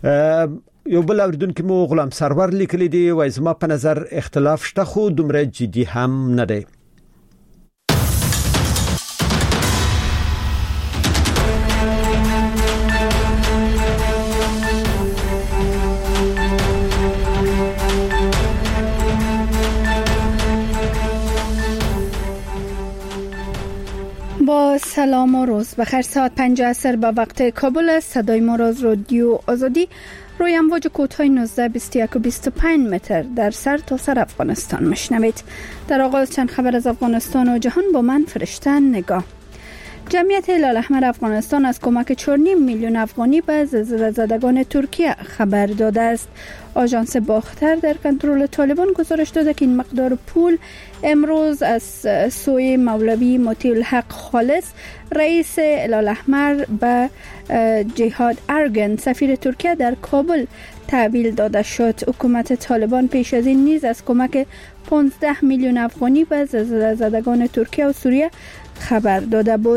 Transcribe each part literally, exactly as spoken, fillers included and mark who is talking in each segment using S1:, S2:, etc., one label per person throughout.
S1: یو بل اوریدونکو مو غلام سرور لیکلی دی وای زما په نظر اختلاف شته خو دومره جدي هم نه دی.
S2: با سلام و روز بخیر. ساعت پنج عصر به وقت کابل است. صدای ما را از رادیو آزادی روی امواج کوتاه نوزده بیست و یک و بیست و پنج متر در سر تا سر افغانستان میشنوید. در آغاز چند خبر از افغانستان و جهان با من فرشته نگاه. جمعیت هلال احمر افغانستان از کمک چهار و نیم میلیون افغانی به زلزله زدگان ترکیه خبر داده است. آژانس باختر در کنترل طالبان گزارش داده که این مقدار پول امروز از سوی مولوی مطیع الحق خالص رئیس هلال احمر به جهاد ارگن سفیر ترکیه در کابل تحویل داده شد. حکومت طالبان پیش از این نیز از کمک پانزده میلیون افغانی به زلزله زدگان ترکیه و سوریه خبر داده بود.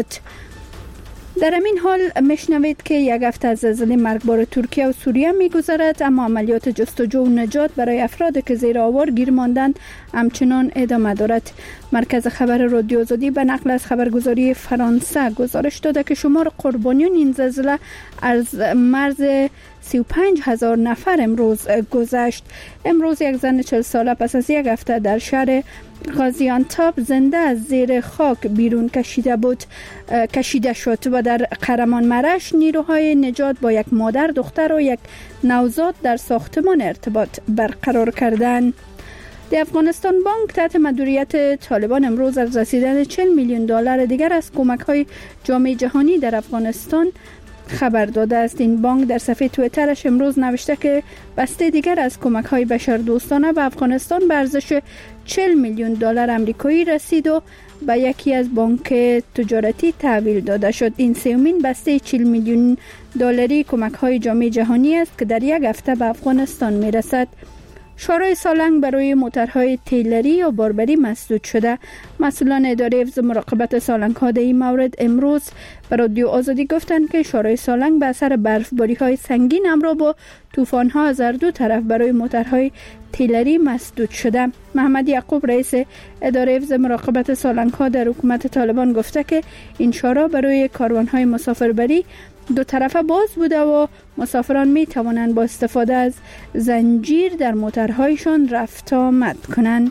S2: در همین حال میشنوید که یک هفته از زلزله مرگبار ترکیه و سوریه میگذرد، اما عملیات جستجو و نجات برای افرادی که زیر آوار گیر ماندند همچنان ادامه دارد. مرکز خبر رادیو آزادی به نقل از خبرگزاری فرانسه گزارش داده که شمار قربانیان این زلزله از مرز سی و پنج هزار نفر امروز گذشت. امروز یک زن چهل ساله پس از یک هفته در شهر غازیانتاب زنده از زیر خاک بیرون کشیده بود کشیده شد و در قهرمان مرش نیروهای نجات با یک مادر، دختر و یک نوزاد در ساختمان ارتباط برقرار کردند. در افغانستان بانک تحت مدیریت طالبان امروز از رسیدن چهل میلیون دلار دیگر از کمک‌های جامعه جهانی در افغانستان خبر داده است. این بانک در صفحه توییترش امروز نوشته که بسته دیگر از کمک‌های بشردوستانه به افغانستان به ارزش چهل میلیون دلار آمریکایی رسید و به یکی از بانک تجارتی تحویل داده شد. این سومین بسته چهل میلیون دلاری کمک‌های جامعه جهانی است که در یک هفته به افغانستان میرسد. شورای سالنگ برای موترهای تیلری یا باربری مسدود شده. مسئولان اداره حفظ مراقبت سالنگ‌ها در این مورد امروز به رادیو آزادی گفتند که شورای سالنگ به اثر برفباری‌های سنگین همراه با طوفان‌ها از هر دو طرف برای موترهای تیلری مسدود شده. محمد یعقوب رئیس اداره حفظ مراقبت سالنگ‌ها در حکومت طالبان گفته که این شورا برای کاروان‌های مسافربری دو طرفه باز بوده و مسافران می توانند با استفاده از زنجیر در موترهایشان رفت آمد کنند.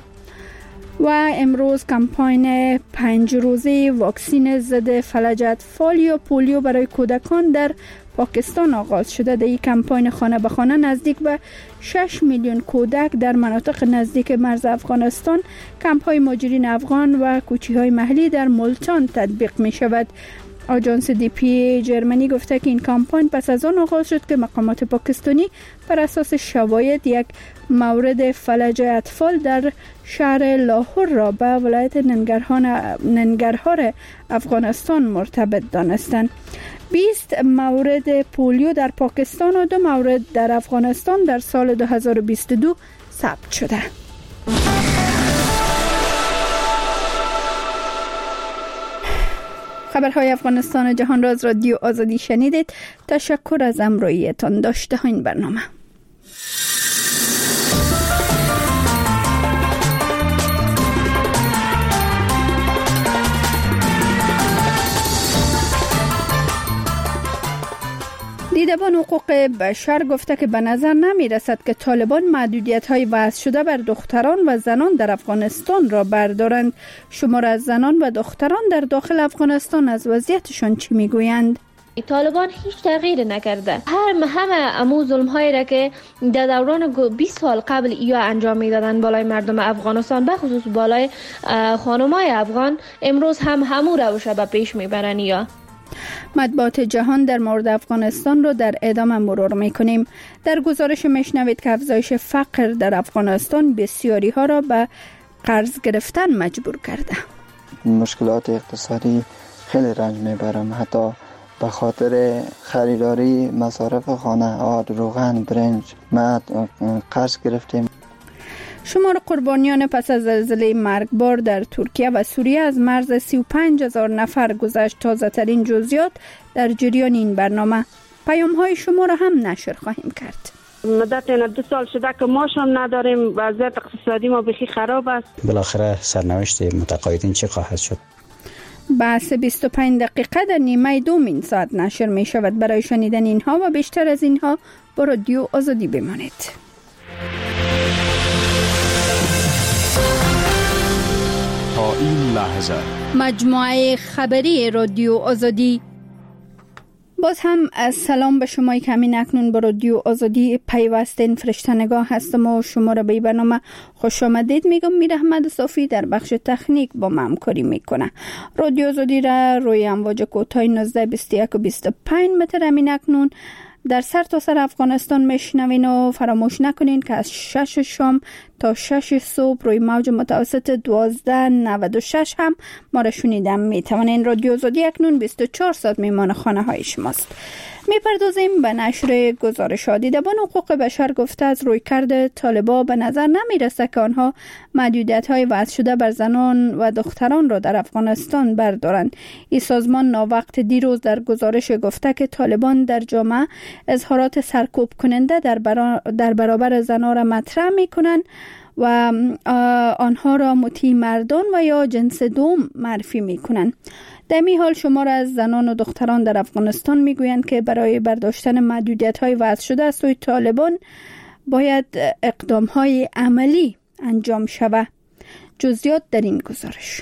S2: و امروز کمپاین پنج روزه واکسین ضد فلج اطفال یا پولیو برای کودکان در پاکستان آغاز شده. در این کمپاین خانه به خانه نزدیک به شش میلیون کودک در مناطق نزدیک مرز افغانستان، کمپ‌های مهاجرین افغان و کوچی‌های محلی در ملتان تطبیق می شود. آژانس دی پی جرمنی گفته که این کمپاین پس از آن آغاز شد که مقامات پاکستانی بر اساس شواهد یک مورد فلج اطفال در شهر لاهور را به ولایت ننگرهار افغانستان مرتبط دانستند. بیست مورد پولیو در پاکستان و دو مورد در افغانستان در سال دو هزار و بیست و دو ثبت شده. خبرهای افغانستان و جهان را از رادیو آزادی شنیدید. تشکر از همراهیتان. داشته این برنامه. دیدبان حقوق بشر گفته که به نظر نمی رسد که طالبان محدودیت های وضع شده بر دختران و زنان در افغانستان را بردارند. شمار از زنان و دختران در داخل افغانستان از وضعیتشان چی می گویند؟
S3: طالبان هیچ تغییر نکرده. هر همه امو ظلم هایی را که در دوران بیست سال قبل یا انجام میدادن بالای مردم افغانستان، به خصوص بالای خانمای افغان، امروز هم همو روش به پیش میبرن. یا
S2: مطبوعات جهان در مورد افغانستان رو در ادامه مرور میکنیم. در گزارش میشنوید که افزایش فقر در افغانستان بسیاری ها را به قرض گرفتن مجبور کرده.
S4: مشکلات اقتصادی خیلی رنج میبرم، حتی به خاطر خریداری مصارف خانه، آرد، روغن، برنج ما قرض گرفتیم.
S2: شمار قربانیان پس از زلزله مرگبار در ترکیه و سوریه از مرز سی و پنج هزار نفر گذشت. تازه ترین جزئیات در جریان این برنامه. پیام های شما را هم نشر خواهیم کرد.
S5: مدت این دو سال شده که ماش هم نداریم، وضعیت اقتصادی ما بخی خراب است.
S6: بالاخره سرنوشت متقاعدین چه خواهد شد؟
S2: بحث بیست و پنج دقیقه در نیمه دومین ساعت نشر می شود. برای شنیدن اینها و بیشتر از اینها با رادیو آزادی بمانید.
S7: تا این لحظه
S2: مجموعه خبری رادیو آزادی. باز هم از سلام به شما که همین اکنون با رادیو آزادی پیوستین. فرشته‌نگاه هستم و شما را به برنامه خوش آمدید میگم. میر احمد صافی در بخش تکنیک با من همکاری میکنه. رادیو آزادی را روی امواج کوتاه نوزده بیست و یک و بیست و پنج متر همین اکنون در سر تا سر افغانستان میشنوین و فراموش نکنین که از شش شام تا شش صبح روی موج متوسط دوازده نود و شش هم ما را شنیدن میتوانین. رادیو آزادی اکنون بیست و چهار ساعت میمان خانه های شماست. میپردازیم به نشر گزارشات. دیدبان حقوق بشر گفته از رویکرد طالبان به نظر نمیرسه که آنها محدودیت‌های وضع شده بر زنان و دختران را در افغانستان بردارند. این سازمان ناوقت دیروز در گزارش گفته که طالبان در جامعه اظهارات سرکوب کننده در, برا در برابر زنان را مطرح میکنند و آنها را مطیع مردان و یا جنس دوم معرفی میکنند. در این حال شمار از زنان و دختران در افغانستان میگویند که برای برداشتن محدودیت‌های وضع شده از سوی طالبان باید اقدام‌های عملی انجام شود. جزئیات در این گزارش.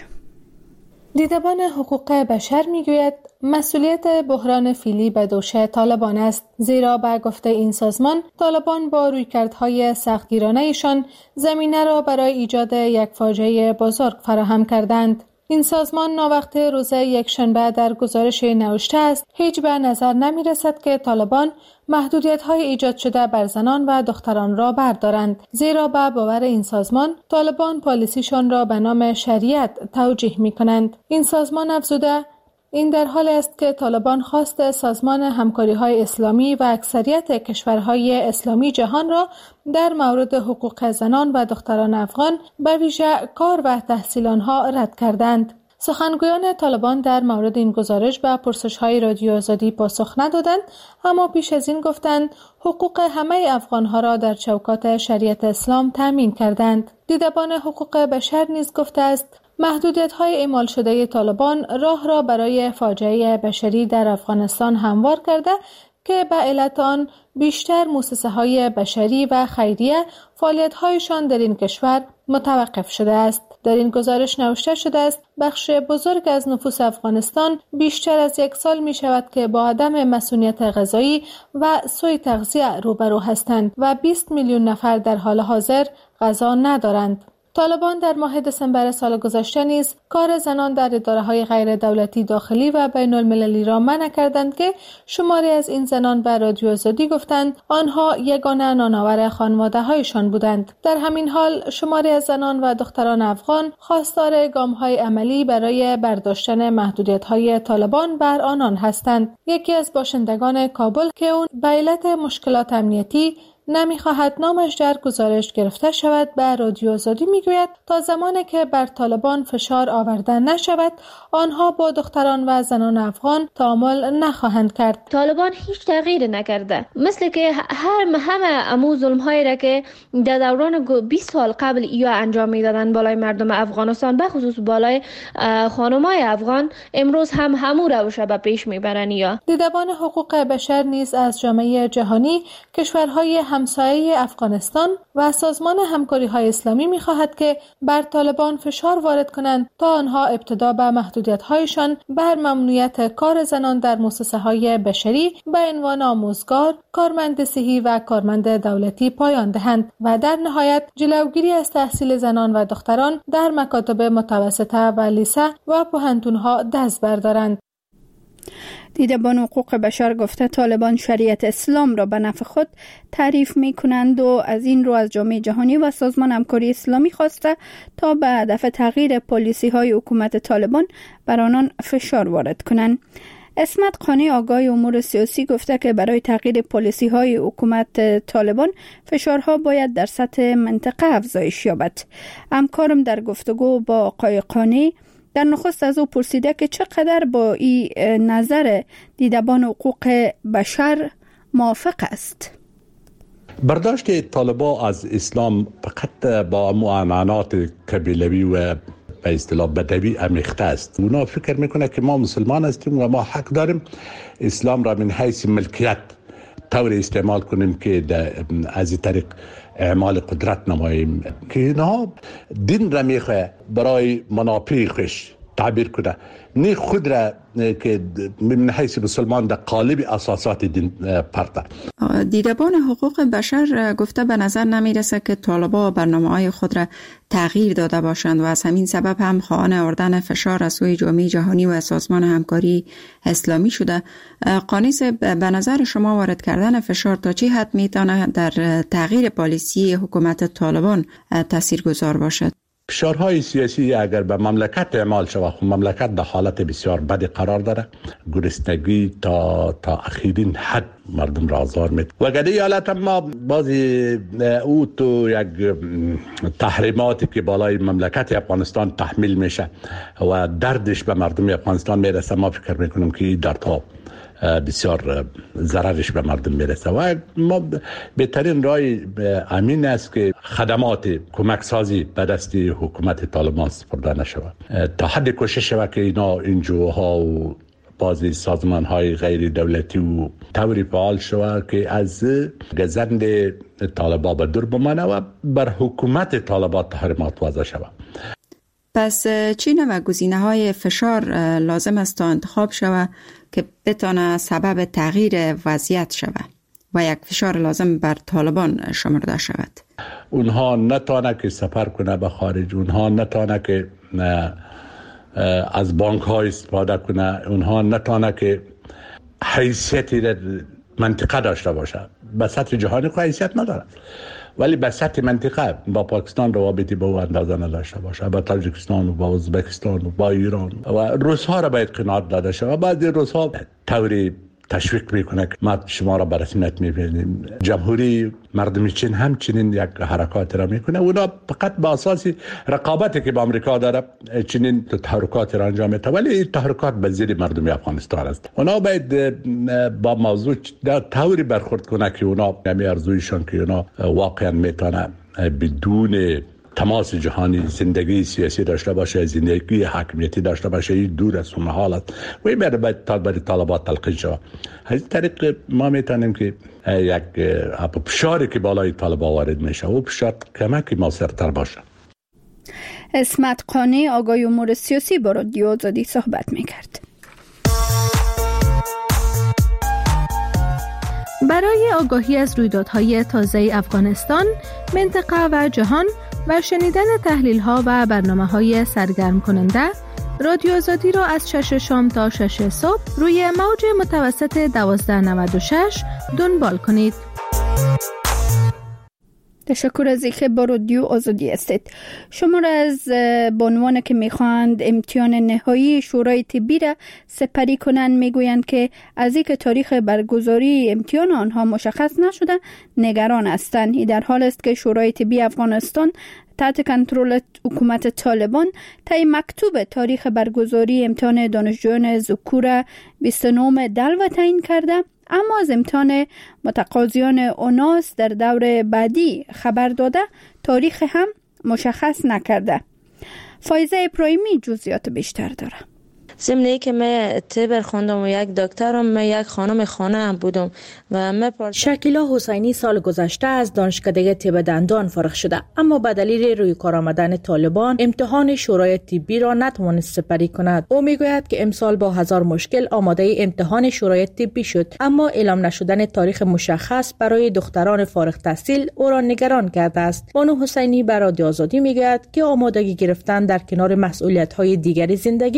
S8: دیدبان حقوق بشر میگوید مسئولیت بحران فعلی به دوش طالبان است، زیرا به گفته این سازمان طالبان با رویکردهای سختگیرانه‌شان زمینه را برای ایجاد یک فاجعه بزرگ فراهم کردند. این سازمان ناوقت روز یکشنبه در گزارش نوشته است هیچ به نظر نمی رسد که طالبان محدودیت‌های ایجاد شده بر زنان و دختران را بردارند، زیرا به باور این سازمان طالبان پالیسیشان را به نام شریعت توجیه می کنند. این سازمان افزوده این در حال است که طالبان خواست سازمان همکاری‌های اسلامی و اکثریت کشورهای اسلامی جهان را در مورد حقوق زنان و دختران افغان به ویژه کار و تحصیل آنها رد کردند. سخنگویان طالبان در مورد این گزارش به پرسش‌های رادیو آزادی پاسخ ندادند، اما پیش از این گفتند حقوق همه افغان‌ها را در چوکات شریعت اسلام تامین کردند. دیدبان حقوق بشر نیز گفته است محدودیت‌های اعمال شده طالبان راه را برای فاجعه بشری در افغانستان هموار کرده که به علت آن بیشتر مؤسسه‌های بشری و خیریه فعالیت‌هایشان در این کشور متوقف شده است. در این گزارش نوشته شده است بخش بزرگ از نفوس افغانستان بیشتر از یک سال می شود که با عدم مسئولیت غذایی و سوء تغذیه روبرو هستند و بیست میلیون نفر در حال حاضر غذا ندارند. طالبان در ماه دسامبر سال گذشته نیز کار زنان در اداره‌های غیر دولتی داخلی و بین المللی را منع کردند که شماری از این زنان به رادیو آزادی گفتند آنها یگانه نانآور خانواده‌هایشان بودند. در همین حال شماری از زنان و دختران افغان خواستار گام‌های عملی برای برداشتن محدودیت‌های طالبان بر آنان هستند. یکی از باشندگان کابل که اون به علت مشکلات امنیتی نمی‌خواهد نامش در گزارش گرفته شود به رادیو آزادی میگوید تا زمانی که بر طالبان فشار آورده نشود آنها با دختران و زنان افغان تعامل نخواهند کرد.
S3: طالبان هیچ تغییر نکرده، مثل که هر همه امو ظلم هایی را که در دوران بیست سال قبل یا انجام میدادن بالای مردم افغانستان به خصوص بالای خانمای افغان امروز هم همو روش به پیش میبرن. یا
S8: دیدبان حقوق بشر نیز از جامعه جهانی، کشورهای همسایه افغانستان و سازمان همکاری‌های اسلامی می‌خواهد که بر طالبان فشار وارد کنند تا آنها ابتدا به محدودیت‌هایشان بر ممنوعیت کار زنان در مؤسسه‌های بشری به عنوان آموزگار، کارمند صحی و کارمند دولتی پایان دهند و در نهایت جلوگیری از تحصیل زنان و دختران در مکاتب متوسطه و لیسه و پوهنتون‌ها دست بردارند.
S2: دیدبان حقوق بشر گفته طالبان شریعت اسلام را به نفع خود تعریف می کنند و از این رو از جامعه جهانی و سازمان همکاری اسلامی خواسته تا به هدف تغییر پالیسی های حکومت طالبان بر آنان فشار وارد کنند. اسمت خانی آگاه امور سیاسی گفته که برای تغییر پالیسی های حکومت طالبان فشارها باید در سطح منطقه افزایش یابد. همکارم در گفتگو با آقای خانی در نخست از او پرسیده که چقدر با این نظر دیدبان حقوق بشر موافق است.
S9: برداشت طالبان از اسلام فقط با معنانات قبیلوی و به اصطلاح بدوی عمیق‌تر است. اونا فکر میکنه که ما مسلمان هستیم و ما حق داریم اسلام را من حیث ملکیت طوری استعمال کنیم که از این طریق اعمال قدرت نماییم، که اینها دین را میخواه برای منافع خوش تعبیر کنه، نه خود را که من حیث مسلمان در قالب اساسات دین پرته.
S10: دیدبان حقوق بشر گفته به نظر نمیرسه که طالبان برنامه‌های خود را تغییر داده باشند و از همین سبب هم خواهان آوردن فشار از سوی جامعه جهانی و سازمان همکاری اسلامی شده. قانیس، به نظر شما وارد کردن فشار تا چه حد میتونه در تغییر پالیسی حکومت طالبان تاثیرگذار باشد؟
S9: فشارهای سیاسی اگر به مملکت اعمال شود، خب مملکت در حالت بسیار بدی قرار داره، گرسنگی تا تا اخیرین حد مردم را آزار میده و گده حالت ما بازی او تو یک تحریماتی که بالای مملکت افغانستان تحمیل میشه و دردش به مردم افغانستان میرسه، ما فکر میکنم که این دردها بسیار ضررش به مردم میرسه و ما بهترین راه امین است که خدمات کمک سازی به دست حکومت طالبان سپرده نشود، تا حد کوشش شود که اینا انجوها و بعضی سازمان های غیر دولتی و طوری فعال شود که از گزند طالبان به دور بمانه و بر حکومت طالبان تحریمات وضع شود.
S10: پس چی نوع گزینه های فشار لازم است تا انتخاب شود که بتانه سبب تغییر وضعیت شود و یک فشار لازم بر طالبان شمرده شود؟
S9: اونها نتانه که سفر کنه به خارج، اونها نتانه که از بانک های استفاده کنه، اونها نتانه که حیثیتی منطقه داشته باشه. به سطح جهانی که حیثیت نداره، ولی به سطح منطقه با پاکستان روابطی به او اندازه نداشته باشه، با تاجیکستان و با ازبکستان و با ایران و روس ها را باید قناعت داده شود. بعضی روس ها طوری تشویق میکنه که ما شما را به رسمیت میبینیم. جمهوری مردم چین همچنین یک حرکات را میکنه، اونا فقط با اساس رقابتی که با امریکا داره چنین تحرکات را انجام میده، ولی این تحرکات به زیر مردم افغانستان است. اونا باید با موضوع طوری برخورد کنه که اونا نمی ارزویشان که اونا واقعا میتونه بدون تماس جهانی زندگی سیاسی داشته باشه، زندگی حاکمیتی داشته باشه، این دور از اون حالت و این باید برای طالبات تلقین شود. از طریق ما میتونیم که یک فشاری که بالای طالبان وارد میشه و فشار کمکی موثرتر باشه.
S2: اسمت قانی آگاهی امور سیاسی با رادیو آزادی صحبت میکرد.
S8: برای آگاهی از رویدادهای تازه افغانستان، منطقه و جهان و شنیدن تحلیل‌ها و برنامه‌های سرگرم کننده، رادیو آزادی را از شش شام تا شش صبح روی موج متوسط دوازده نود و شش دنبال کنید.
S2: تشکر از اینکه با رادیو آزادی هستید. شما را از بانوان که میخواند امتحان نهایی شورای طبی را سپری کنند میگویند که از اینکه تاریخ برگزاری امتحان آنها مشخص نشده نگران هستند. این در حال است که شورای طبی افغانستان تحت کنترل حکومت طالبان طی مکتوب تاریخ برگزاری امتحان دانشجویان ذکور بیست و نه دلو تعیین کرده، اما از امتحان متقاضیان اوناس در دور بعدی خبر داده تاریخ هم مشخص نکرده. فایزه ابراهیمی جزئیات بیشتر داره.
S11: ضمن ای که من تبر خواندم و یک دکترم، من یک خانم خانه هم بودم و من پارت...
S12: شکیلا حسینی سال گذشته از دانشکده طب دندان فارغ شده، اما به دلیل روی کار آمدن طالبان امتحان شورای طبی را نتوانست سپری کند. او میگوید که امسال با هزار مشکل آماده امتحان شورای طبی شد، اما اعلام نشدن تاریخ مشخص برای دختران فارغ التحصیل او را نگران کرده است. بانو حسینی بر رادیو آزادی میگوید که آمادگی گرفتن در کنار مسئولیت‌های دیگری زندگی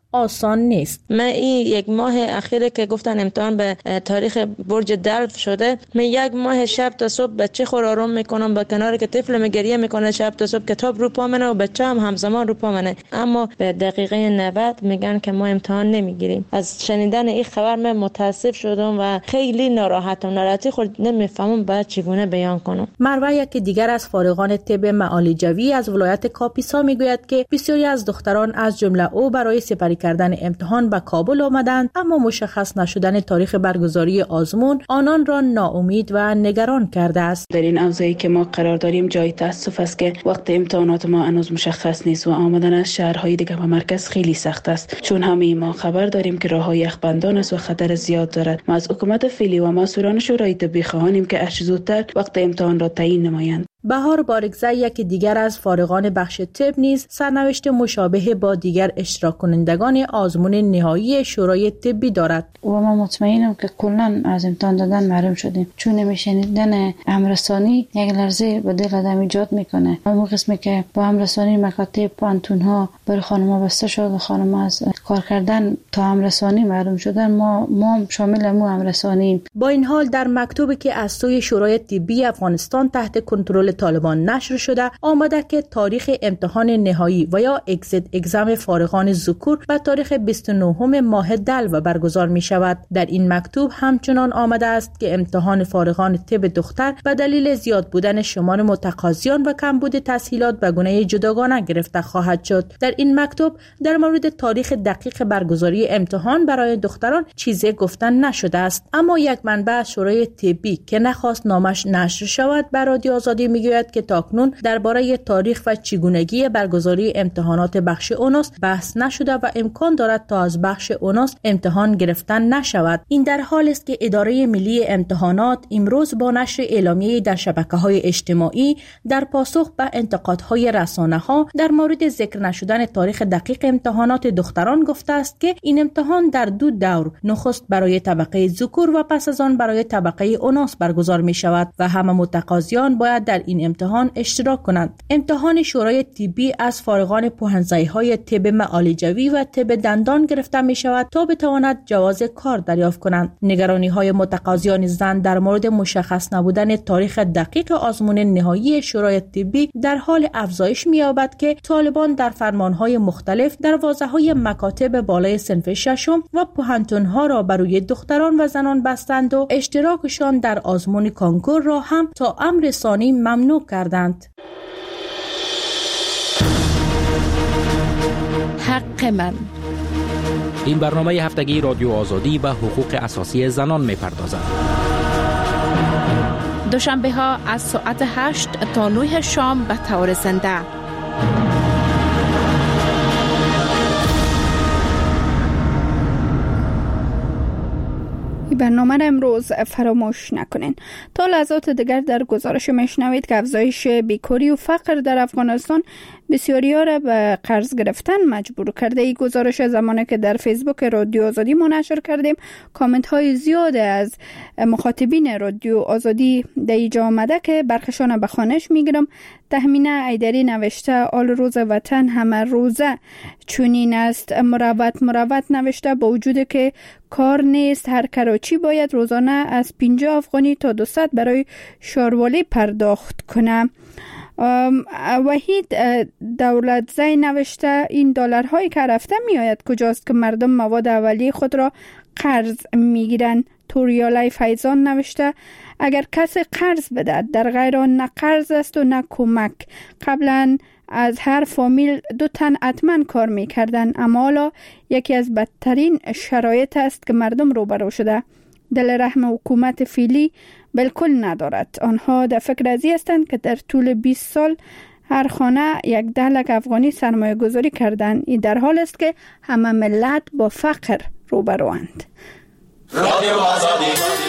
S12: آسان نیست.
S11: من این یک ماه اخیره که گفتن امتحان به تاریخ برج دلو شده، من یک ماه شب تا صبح بچه خور آروم میکنم، با کنار که طفل گریه میکنه شب تا صبح کتاب رو پا منه و بچه هم همزمان رو پا منه، اما به دقیقه نود میگن که ما امتحان نمیگیریم. از شنیدن این خبر من متاسف شدم و خیلی ناراحتم. ناراحتی خود نمیفهمم بعد چگونه بیان کنم.
S12: مروه یکی دیگر از فارغان طب معالجوی از ولایت کاپیسا میگوید که بسیاری از دختران از جمله او برای سپری کردن امتحان به کابل آمدند، اما مشخص نشدن تاریخ برگزاری آزمون آنان را ناامید و نگران کرده است.
S13: در این اوضاعی که ما قرار داریم جای تاسف است که وقت امتحانات ما هنوز مشخص نیست و آمدن از شهرهای دیگر به مرکز خیلی سخت است، چون همه ما خبر داریم که راههای یخبندان است و خطر زیاد دارد. ما از حکومت فعلی و مسئولان شورای طبی خواهانیم که هرچه زودتر وقت امتحان را تعیین نمایند.
S12: بهار بارگزی یکی دیگر از فارغان بخش طب نیز سرنوشت مشابه با دیگر اشتراک کنندگان آزمون نهایی شورای طبی دارد.
S13: و ما مطمئنم که کلاً از امتحان دادن محروم شدیم، چون نمیشنیدن امرسانی یک لرزه به دل آدم ایجاد میکنه. اون قسمی که با امرسانی مکاتب پانتون ها بر خانم‌ها بسته شد و خانم‌ها از کار کردن تا امرسانی محروم شدن، ما ما شامل مو امرسانیم.
S12: با این حال در مکتوبی که از سوی شورای طبی افغانستان تحت کنترل طالبان نشر شده آمده که تاریخ امتحان نهایی و یا اگزیت اگزم فارغان ذکور به تاریخ بیست و نهم ماه دلو برگزار می شود. در این مکتوب همچنان آمده است که امتحان فارغان طب دختر به دلیل زیاد بودن شمار متقاضیان و کمبود تسهیلات به گونه جداگانه گرفته خواهد شد. در این مکتوب در مورد تاریخ دقیق برگزاری امتحان برای دختران چیزی گفتن نشده است، اما یک منبع از شورای طبی که نخواست نامش نشر شود بر رادیو آزادی میگوید که تاکنون درباره تاریخ و چگونگی برگزاری امتحانات بخش اوناس بحث نشده و امکان دارد تا از بخش اوناس امتحان گرفتن نشود. این در حالی است که اداره ملی امتحانات امروز با نشر اعلامیه در شبکه‌های اجتماعی در پاسخ به انتقادهای رسانه‌ها در مورد ذکر نشدن تاریخ دقیق امتحانات دختران گفته است که این امتحان در دو دور، نخست برای طبقه ذکور و پس از آن برای طبقه اوناس برگزار می شود و همه متقاضیان باید در این امتحان اشتراک کنند. امتحان شورای طبی از فارغان پوهنځای‌های طب معالجوی و طب دندان گرفته می شود تا بتواند جواز کار دریافت کنند. نگرانی‌های متقاضیان زن در مورد مشخص نبودن تاریخ دقیق آزمون نهایی شورای طبی در حال افزایش می‌یابد که طالبان در فرمان‌های مختلف دروازه‌های مکاتب بالای صنف ششم و پوهنتون‌ها را بر روی دختران و زنان بستند و اشتراکشان در آزمون کانکور را هم تا امر ثانی ممنوع کردند.
S2: حق من.
S14: این برنامه هفتگی رادیو آزادی و حقوق اساسی زنان می‌پردازد.
S2: دوشنبه ها از ساعت هشت تا نه شام به طور زنده. برنامه را امروز فراموش نکنین. تا لحظات دیگر در گزارش میشنوید که افزایش بیکاری و فقر در افغانستان بسیاری‌ها را به قرض گرفتن مجبور کرده. این گزارش زمانی که در فیسبوک رادیو آزادی منتشر کردیم کامنت های زیاد از مخاطبین رادیو آزادی در اینجا آمده که برخشان به خوانش میگیرم. تهمینه ایدری نوشته آل روز وطن همه روزه چونین است. مروت مروت نوشته با وجود که کار نیست هر کراچی باید روزانه از پنجاه افغانی تا دویست برای شاروالی پرداخت کنه. وحید دولت زی نوشته این دلارهایی که رفته می آید کجاست که مردم مواد اولیه خود را قرض می گیرن. توریالای فیضان نوشته اگر کسی قرض بده در غیر آن نه قرض است و نه کمک. قبلا از هر فامیل دو تن حتما کار می کردن، اما حالا یکی از بدترین شرایط است که مردم روبرو شده. دل رحم حکومت فعلی بالکل ندارد. آنها در فکر ازی هستند که در طول بیست سال هر خانه یک ده لک افغانی سرمایه گذاری کردن. این در حال است که همه ملت با فقر روبروند. رادیو آزادی.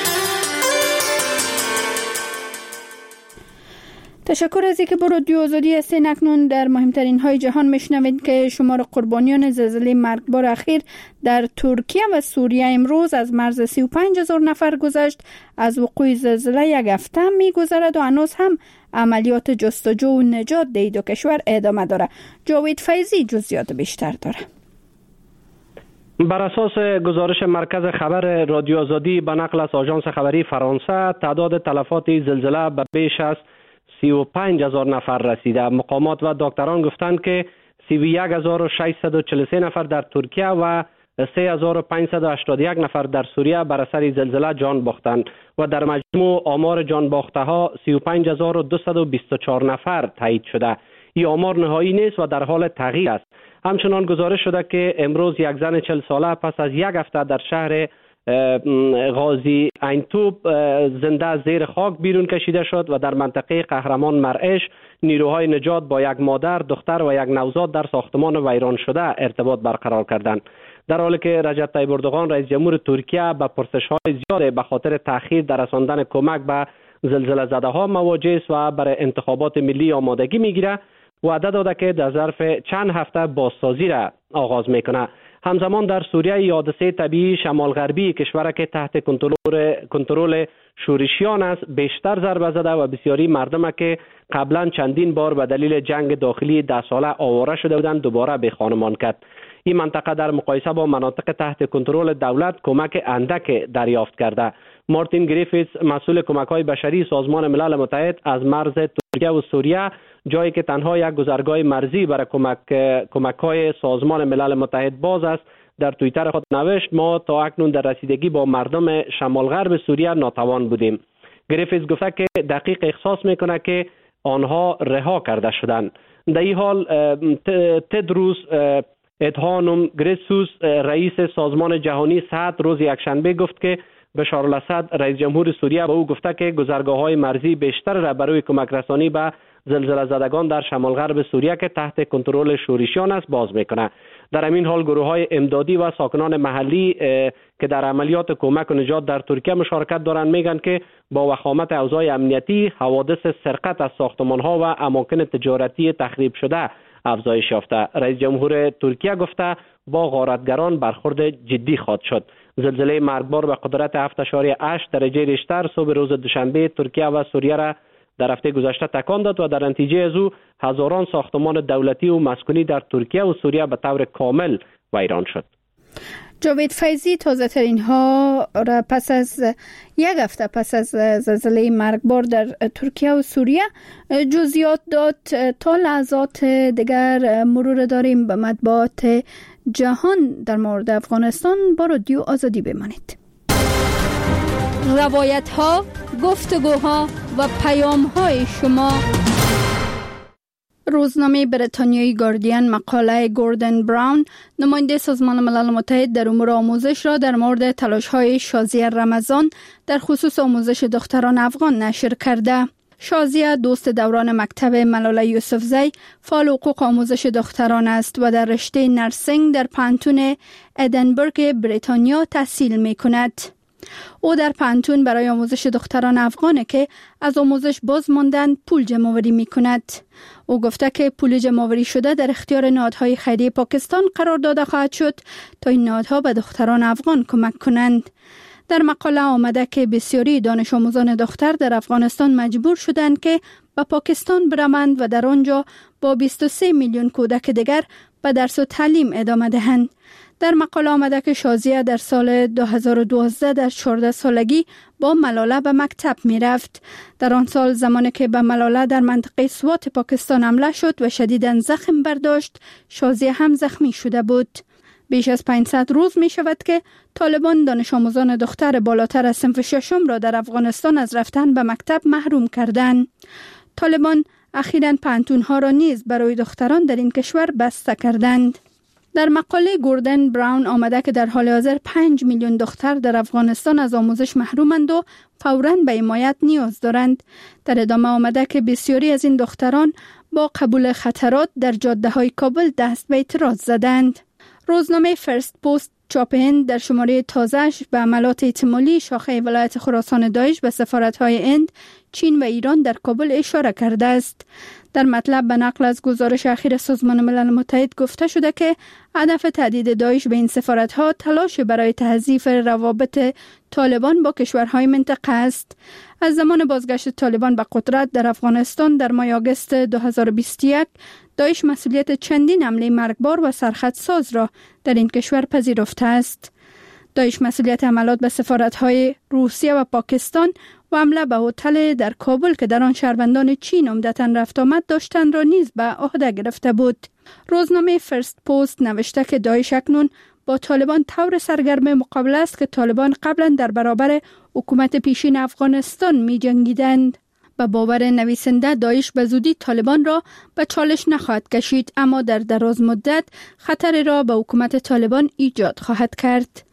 S2: تشکر از اینکه با رادیو آزادی هستین. اکنون در مهمترین های جهان میشنوید که شمار قربانیان زلزله مرگبار اخیر در ترکیه و سوریه امروز از مرز سی و پنج هزار نفر گذشت. از وقوع زلزله یک هفته میگذرد و هنوز هم عملیات جستجو و نجات در دو کشور ادامه داره. جاوید فیضی جزئیات بیشتر داره.
S15: بر اساس گزارش مرکز خبر رادیو آزادی به نقل از آژانس خبری فرانسه، تعداد تلفات زلزله به بیش از سی و پنج هزار نفر رسیده. مقامات و دکتران گفتند که سی و یک هزار و ششصد و چهل و سه نفر در ترکیه و سه هزار و پانصد و هشتاد و یک نفر در سوریه بر اثر زلزله جان باختند و در مجموع آمار جان باخته ها سی و پنج هزار و دویست و بیست و چهار نفر تایید شده. این آمار نهایی نیست و در حال تغییر است. همچنان گزارش شده که امروز یک زن چهل ساله پس از یک هفته در شهر غازی اینتوب زنده از زیر خاک بیرون کشیده شد و در منطقه قهرمان مرعش نیروهای نجات با یک مادر، دختر و یک نوزاد در ساختمان ویران شده ارتباط برقرار کردند. در حالی که رجب طیب اردوغان رئیس جمهور ترکیه به پرسش‌های زیاد به خاطر تأخیر در رساندن کمک به زلزله زده ها مواجه است و برای انتخابات ملی آمادگی میگیره، وعده داده که در ظرف چند هفته بازسازی را آغاز میکنه. همزمان در سوریه حادثه طبیعی شمال غربی کشور که تحت کنترل کنترل شورشیان است بیشتر ضربه زده و بسیاری مردم که قبلا چندین بار به دلیل جنگ داخلی ده ساله آواره شده بودند دوباره به خانمان کرد. این منطقه در مقایسه با مناطق تحت کنترل دولت کمک اندک دریافت کرده. مارتین گریفیتس مسئول کمک‌های بشری سازمان ملل متحد از مرز ترکیه و سوریه، جایی که تنها یک گذرگاه مرزی برای کمک کمک‌های سازمان ملل متحد باز است، در توییتر خود نوشت ما تا اکنون در رسیدگی با مردم شمال غرب سوریه ناتوان بودیم. گریفیتس گفته که دقیق احساس میکنه که آنها رها کرده شدند. در این حال تدروس ادهانوم گریسوس رئیس سازمان جهانی صحت روز یکشنبه گفت که بشار الاسد رئیس جمهور سوریه به او گفته که گذرگاه‌های مرزی بیشتر را برای کمک رسانی به زلزله زدگان در شمال غرب سوریه که تحت کنترل شورشیان است باز میکنه. در همین حال گروه‌های امدادی و ساکنان محلی که در عملیات کمک و نجات در ترکیه مشارکت دارند میگن که با وخامت اوضاع امنیتی حوادث سرقت از ساختمان‌ها و اماکن تجارتی تخریب شده افزایش یافته. رئیس جمهور ترکیه گفته با غارتگران برخورد جدی خواهد شد. زلزله مرگبار به قدرت هفت اشاریه هشت درجه ریشتر صبح روز دوشنبه ترکیه و سوریه را در هفته گذشته تکان داد و در نتیجه از او هزاران ساختمان دولتی و مسکونی در ترکیه و سوریه به طور کامل ویران شد.
S2: جاوید فیضی تازه ترین ها را پس از یک هفته پس از زلزله مرگبار در ترکیه و سوریه جزئیات داد. تا لحظات دیگر مرور داریم به مطبوعات جهان در مورد افغانستان. با رادیو آزادی بمانید. روایت ها، گفتگوها و پیام های شما. روزنامه بریتانیایی گاردین مقاله گوردن براون نماینده سازمان ملل متحد در امور آموزش را در مورد تلاش‌های شازیه رمضان در خصوص آموزش دختران افغان نشر کرده. شازیه دوست دوران مکتب ملاله یوسفزی فعال حقوق آموزش دختران است و در رشته نرسینگ در پانتون ادنبرگ بریتانیا تحصیل می کند. او در پانتون برای آموزش دختران افغانه که از آموزش باز ماندن پول جمع‌آوری می کند. او گفته که پول جمع‌آوری شده در اختیار نهادهای خیریه پاکستان قرار داده خواهد شد تا این نهادها به دختران افغان کمک کنند. در مقاله آمده که بسیاری دانش آموزان دختر در افغانستان مجبور شدند که به پاکستان بروند و در آنجا با بیست و سه میلیون کودک دیگر به درس و تعلیم ادامه دهند. در مقاله آمده که شازیه در سال دو هزار و دوازده در چهارده سالگی با ملاله به مکتب می رفت. در آن سال زمانی که به ملاله در منطقه سوات پاکستان حمله شد و شدیداً زخم برداشت، شازیه هم زخمی شده بود. بیش از پانصد روز می شود که طالبان دانش آموزان دختر بالاتر از صنف ششم را در افغانستان از رفتن به مکتب محروم کردند. طالبان اخیراً پانتون‌ها را نیز برای دختران در این کشور بسته کردند. در مقاله گوردن براون آمده که در حال حاضر پنج میلیون دختر در افغانستان از آموزش محرومند و فوراً به حمایت نیاز دارند. در ادامه آمده که بسیاری از این دختران با قبول خطرات در جاده‌های کابل دست به اعتراض زدند. روزنامه فرست پست چاپ هند در شماره تازه‌اش به عملات احتمالی شاخه ولایت خراسان داعش به سفارت‌های هند، چین و ایران در کابل اشاره کرده است. در مطلب به نقل از گزارش اخیر سازمان ملل متحد گفته شده که هدف تهدید داعش به این سفارت‌ها تلاش برای تضعیف روابط طالبان با کشورهای منطقه است. از زمان بازگشت طالبان به قدرت در افغانستان در ماه آگوست دو هزار و بیست و یک داعش مسئولیت چندین حمله مرگبار و سرخطساز را در این کشور پذیرفته است. داعش مسئولیت حملات به سفارت‌های روسیه و پاکستان و حمله به هتل در کابل که در آن شهروندان چین عمدتاً رفت آمد داشتند را نیز به عهده گرفته بود. روزنامه فرست پست نوشته که داعش اکنون با طالبان طور سرگرم مقابله است که طالبان قبلا در برابر حکومت پیشین افغانستان می جنگیدند. به باور نویسنده داعش به زودی طالبان را به چالش نخواهد کشید، اما در دراز مدت خطر را به حکومت طالبان ایجاد خواهد کرد.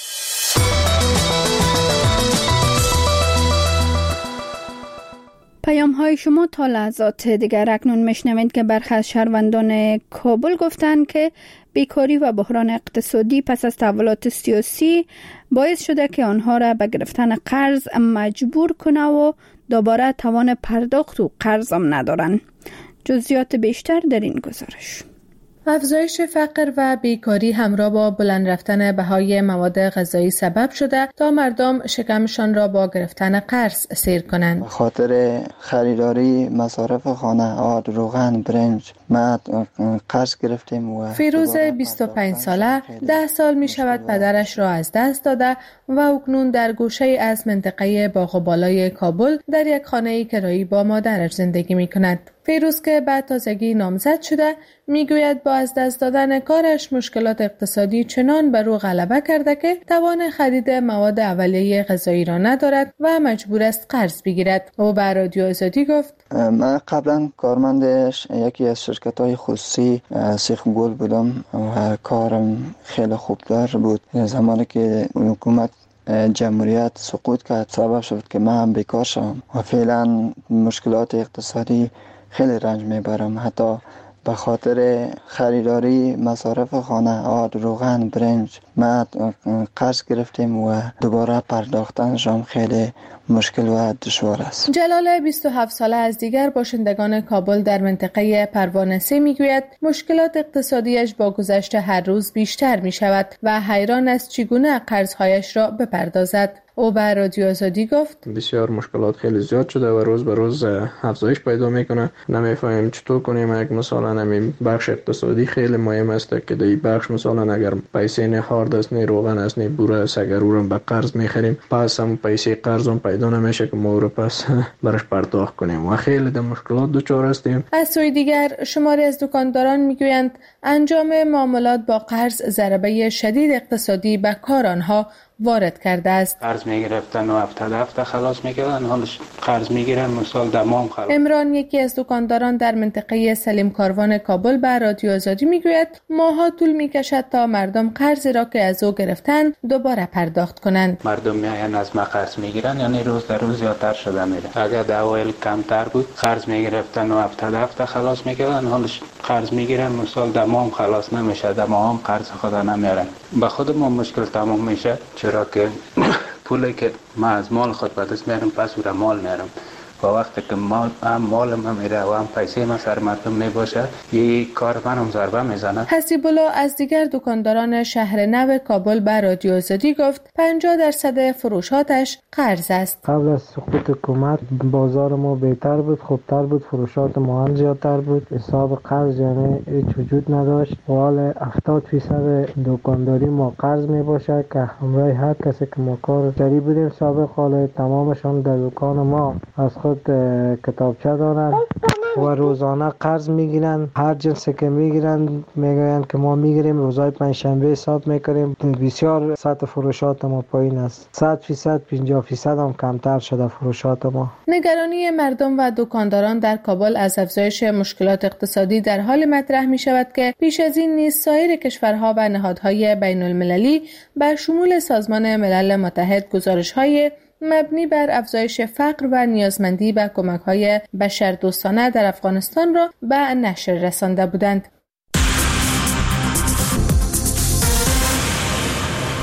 S2: پیام های شما تا لحظات دیگر. اکنون میشنوید که برخی از شهروندان کابل گفتند که بیکاری و بحران اقتصادی پس از تحولات سیاسی باعث شده که آنها را به گرفتن قرض مجبور کنه و دوباره توان پرداخت و قرض هم ندارن. جزئیات بیشتر در این گزارش.
S8: افزایش فقر و بیکاری همراه با بلند رفتن بهای مواد غذایی سبب شده تا مردم شکمشان را با گرفتن قرض سیر کنند.
S4: به خاطر خریداری مصارف خانه، آرد، روغن، برنج ما قرض گرفتیم. و
S8: فیروز بیست و پنج ساله ده سال می شود پدرش را از دست داده و اکنون در گوشه از منطقه باغ و بالای کابل در یک خانه کرایی با مادرش زندگی می کند. فیروز که بعد تازگی نامزد شده میگوید با از دست دادن کارش مشکلات اقتصادی چنان بر او غلبه کرده که توان خرید مواد اولیه غذایی را ندارد و مجبور است قرض بگیرد. او به رادیو آزادی گفت
S4: من قبلا کارمندش یکی از شرکت‌های خصوصی سیخ گل بودم و کارم خیلی خوب دار بود. زمانی که حکومت جمهوریت سقوط کرد سبب شد که من هم بیکار شدم و فعلا مشکلات اقتصادی خیلی رنج میبرم. حتی به خاطر خریداری مصارف خانه، آرد، روغن، برنج ما قرض گرفتیم و دوباره پرداختنشم خیلی مشکل و دشوار است.
S8: جلال بیست و هفت ساله از دیگر باشندگان کابل در منطقه پروانه سه میگوید مشکلات اقتصادیش با گذشت هر روز بیشتر می شود و حیران است چگونه قرضهایش را بپردازد. او به رادیو آزادی گفت
S16: بسیار مشکلات خیلی زیاد شده و روز به روز افزایش پیدا میکنه. نمیفهمیم چطور کنیم. یک مثلا همین بخش اقتصادی خیلی مهم است که در این بخش مثلا اگر پیسه نه خارد است، نه روغن است، نه بوره است، اگر او را به قرض میخریم پس هم پیسه قرض هم پیدا نمیشه که ما رو پس برش پرداخت کنیم و خیلی در مشکلات دچار هستیم.
S8: از سوی دیگر شماری از دکانداران میگویند انجام معاملات با قرض ضربه شدید اقتصادی به کار آنها وارد کرده است.
S6: قرض میگرفتن و هفته هفته خلاص میکردن، حالش قرض میگیرن مثال دمام خلاص.
S8: امران یکی از دکانداران در منطقه سلیم کاروان کابل به رادیو آزادی میگوید ماها طول میکشد تا مردم قرضی را که از او گرفتن دوباره پرداخت کنند.
S6: مردم میاین از ما قرض میگیرن، یعنی روز در روز زیادتر شده میره. اگر در اوایل کمتر بود قرض میگرفتن و هفته هفته خلاص میکردن، حالش قرض میگیرن مثال دمام خلاص نمیشه، دمام قرض خود نمیارن. به خود ما مشکل تمام میشه، چرا که پولی که ما از مال خود به دست میارم پس او را مال میارم و وقتی که مال هم مال ما میره و هم پیسه ما سر مردم میباشه یه کار منم ضربه میزنه.
S8: حسیب الله از دیگر دکانداران شهر نو کابل به رادیو آزادی گفت پنجاه درصد فروشاتش قرض است.
S17: قبل از سقوط حکومت بازار ما بهتر بود، خوبتر بود، فروشات ما هم زیادتر بود، حساب قرض یعنی هیچ وجود نداشت. و حال هفتاد درصد دکانداری ما قرض میباشه که همراه هر کسی که ما کار جاری بودیم سابق حال تمامشان در دکان ما از خود کتابچه دارن و روزانه قرض میگیرن. هر جنسی که میگیرن میگوین که ما میگیریم روزهای پنجشنبه حساب میکنیم. بسیار سطح فروشات ما پایین است. صد فیصد پنجاه فیصد هم کمتر شده فروشات ما.
S8: نگرانی مردم و دکانداران در کابل از افزایش مشکلات اقتصادی در حال مطرح می شود که پیش از این نیز سایر کشورها و نهادهای بین المللی بر شمول سازمان ملل متحد گزارش‌های مبنی بر افزایش فقر و نیازمندی به کمک‌های بشردوستانه در افغانستان را به نشر رسانده بودند.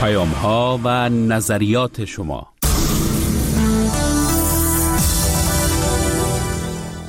S7: پیام‌ها و نظریات شما.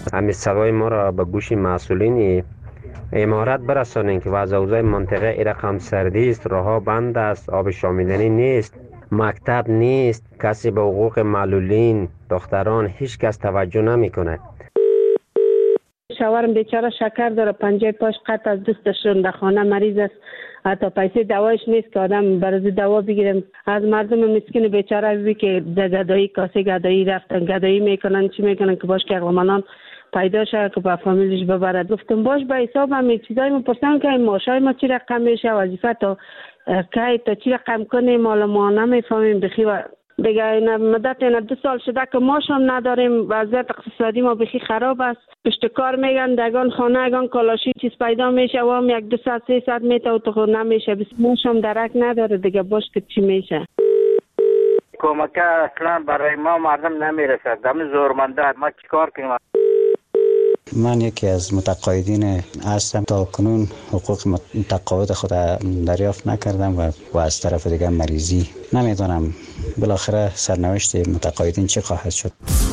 S18: همین صدای ما را به گوش مسئولین امارات برسانید که وضع اوضاع منطقه ای رقم سردی است، راهها بند است، آب شامیدنی نیست، مکتب نیست، کسی به حقوق معلولین دختران هیچ کس توجه نمی کند.
S5: شوهرم بیچاره شکر داره، پنجه پاش قطع از دستشون در خانه مریض است، حتی پیسه دوایش نیست که آدم برای دوا بگیرم. از مردم مسکین بیچاره بی که گدایی کاسه گدایی رفتن گدایی میکنن چی میکنن که باش که اقلامانان پیدا شد که با فامیلش ببرد. گفتم باش به حساب همین چیزای ما پرسن که ماشای ما چی رقم میشه، وظیفه تا کی تا چی رقم کنیم، مال ما نمیفهمیم بخی و دیگه این مدت این دو سال شده که ماش هم نداریم، وضعیت اقتصادی ما بخی خراب است. پشت کار میگن دگان خانه اگان کالاشی چیز پیدا میشه و هم یک دو ساعت سه ساعت میته و تو نمیشه، بس ماش هم درک نداره دیگه باش که چی میشه.
S19: کمک اصلا برای ما مردم نمیرسد، دم زورمنده ما چیکار کنیم؟
S20: من یکی از متقاعدین هستم، تا کنون حقوق متقاعد خود دریافت نکردم و, و از طرف دیگه مریضی. نمیدونم بالاخره سرنوشت متقاعدین چه خواهد شد.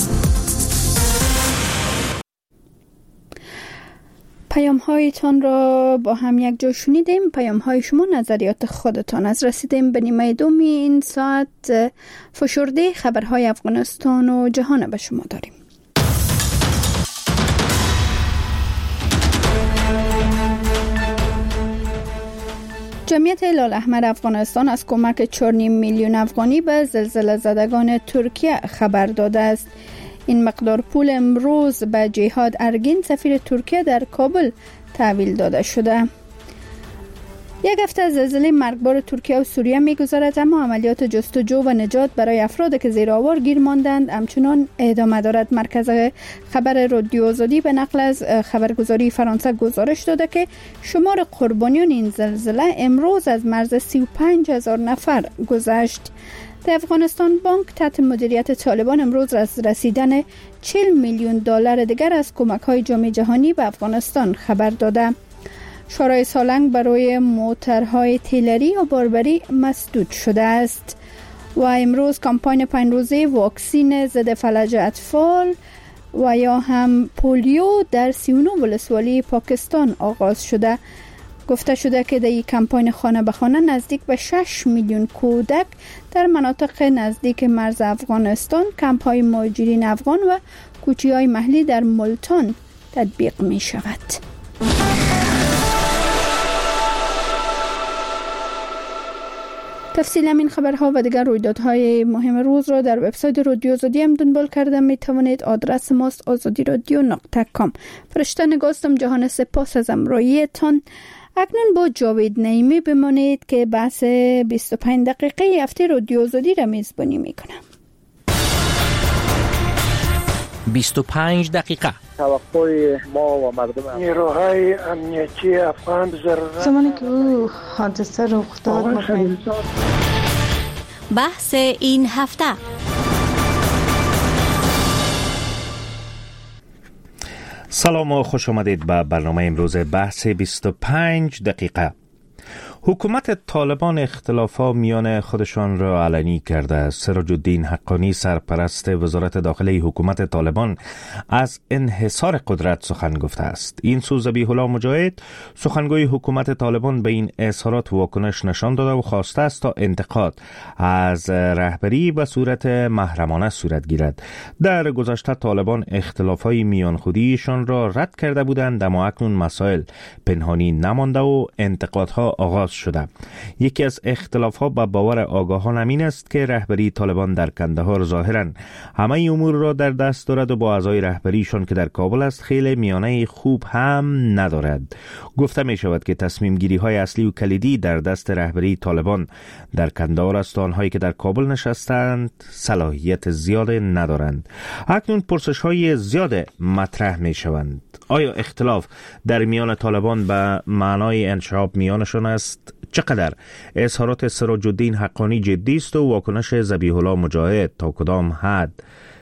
S2: پیام هایتان را با هم یک جا شنیدیم. پیام های شما، نظریات خودتان. از رسیدیم به نیمه دومی این ساعت فشرده خبرهای افغانستان و جهان به شما داریم. جمعیت هلال احمر افغانستان از کمک چهار و نیم میلیون افغانی به زلزله زدگان ترکیه خبر داده است. این مقدار پول امروز به جهاد ارگین سفیر ترکیه در کابل تحویل داده شده. یک هفته از زلزله مرگبار ترکیه و سوریه می‌گذرد، اما عملیات جستجو و نجات برای افرادی که زیر آوار گیر ماندند همچنان ادامه دارد. مرکز خبر رادیو آزادی به نقل از خبرگزاری فرانسه گزارش داده که شمار قربانیان این زلزله امروز از مرز سی و پنج هزار نفر گذشت. در افغانستان بانک تحت مدیریت طالبان امروز از رسیدن چهل میلیون دلار دیگر از کمک‌های جامعه جهانی به افغانستان خبر داده. شورای سالنگ برای موترهای تیلری و باربری مسدود شده است و امروز کمپاین پنج روزه واکسین ضد فلج اطفال و یا هم پولیو در سی و نه ولسوالی پاکستان آغاز شده. گفته شده که در این کمپاین خانه به خانه نزدیک به شش میلیون کودک در مناطق نزدیک مرز افغانستان، کمپ‌های مهاجرین افغان و کوچه‌های محلی در ملتان تطبیق می شود. تفصیل این خبرها و دیگر رویدادهای مهم روز را در وبسایت رادیو آزادی هم دنبال کرده می توانید. آدرس ماست آزادی رادیو نقطه کام. فرشته نگاستم جهان، سپاس از همراهیتان. اکنون با جاوید نعیمی بمانید که بحث بیست و پنج دقیقه هفته رادیو آزادی را میزبانی میکنم.
S14: بیست و پنج دقیقه
S21: توقع ما و مردم
S22: نیروهای امنیتی افغان ضرورت
S23: زمانی که او حادثه رخ داد.
S24: بحث این هفته.
S25: سلام و خوش آمدید به برنامه امروز بحث بیست و پنج دقیقه. حکومت طالبان اختلافات میان خودشان را علنی کرده. سراج الدین حقانی سرپرست وزارت داخلی حکومت طالبان از انحصار قدرت سخن گفته است. این سو ذبیح الله مجاهد سخنگوی حکومت طالبان به این اظهارات واکنش نشان داده و خواسته است تا انتقاد از رهبری به صورت محرمانه صورت گیرد. در گذشته طالبان اختلافات میان خودیشان را رد کرده بودند، اما اکنون مسائل پنهانی نمانده و انتقادها آغاز شده. یکی از اختلافات با باور آگاهان امین است که رهبری طالبان در کندهار ظاهرا همه امور را در دست دارد و با اعضای رهبریشان که در کابل است خیلی میانه خوب هم ندارد. گفته می شود که تصمیم گیری های اصلی و کلیدی در دست رهبری طالبان در کندهار است. آنهایی که در کابل نشستند صلاحیت زیاد ندارند. اکنون پرسش های زیاد مطرح می شوند. آیا اختلاف در میان طالبان به معنای انشعاب میانشان است؟ چقدر اظهارات سراج الدین حقانی جدی است و واکنش ذبیح الله مجاهد تا کدام حد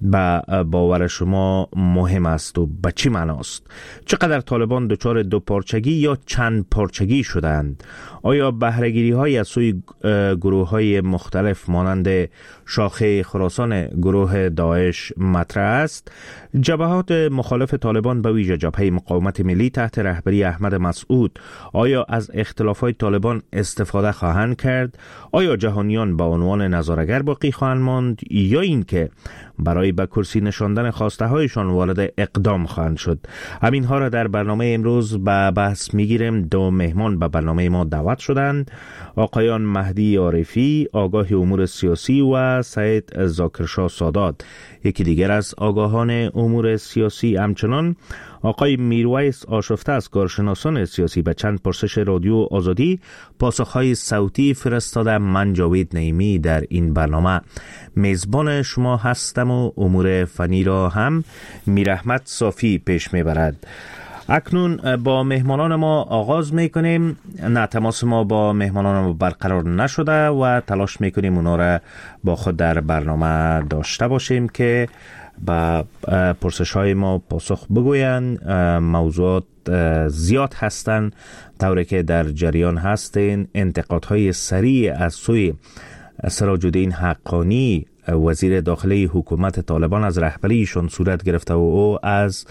S25: به باور شما مهم است و به چی معناست؟ چقدر طالبان دچار دو پارچگی یا چند پارچگی شدند؟ آیا بهره‌گیری های از سوی گروه های مختلف مانند شاخه خراسان گروه داعش مطرح است؟ جبهات مخالف طالبان به ویژه جبهه مقاومت ملی تحت رهبری احمد مسعود آیا از اختلافات طالبان استفاده خواهند کرد؟ آیا جهانیان به عنوان نظاره‌گر باقی خواهند ماند یا اینکه برای به کرسی نشاندن خواسته هایشان وارد اقدام خواهند شد؟ همین ها را در برنامه امروز به بحث میگیریم. دو مهمان به برنامه ما دعوت شدند: آقایان مهدی عارفی، آگاه امور سیاسی، و سید ذاکرشاه سادات، یکی دیگر از آگاهان امور سیاسی. همچنان آقای میرویس آشفته از کارشناسان سیاسی به چند پرسش رادیو آزادی پاسخهای صوتی فرستاده. من جاوید نعیمی در این برنامه میزبان شما هستم و امور فنی را هم میرحمت صافی پیش میبرد. اکنون با مهمانان ما آغاز میکنیم. نه، تماس ما با مهمانان ما برقرار نشده و تلاش میکنیم اونا را با خود در برنامه داشته باشیم که با پرسش های ما پاسخ بگوین. موضوعات زیاد هستن طوری که در جریان هستین. انتقادهای سریع از سوی سراج الدین حقانی وزیر داخلی حکومت طالبان از رهبریشون صورت گرفته و او از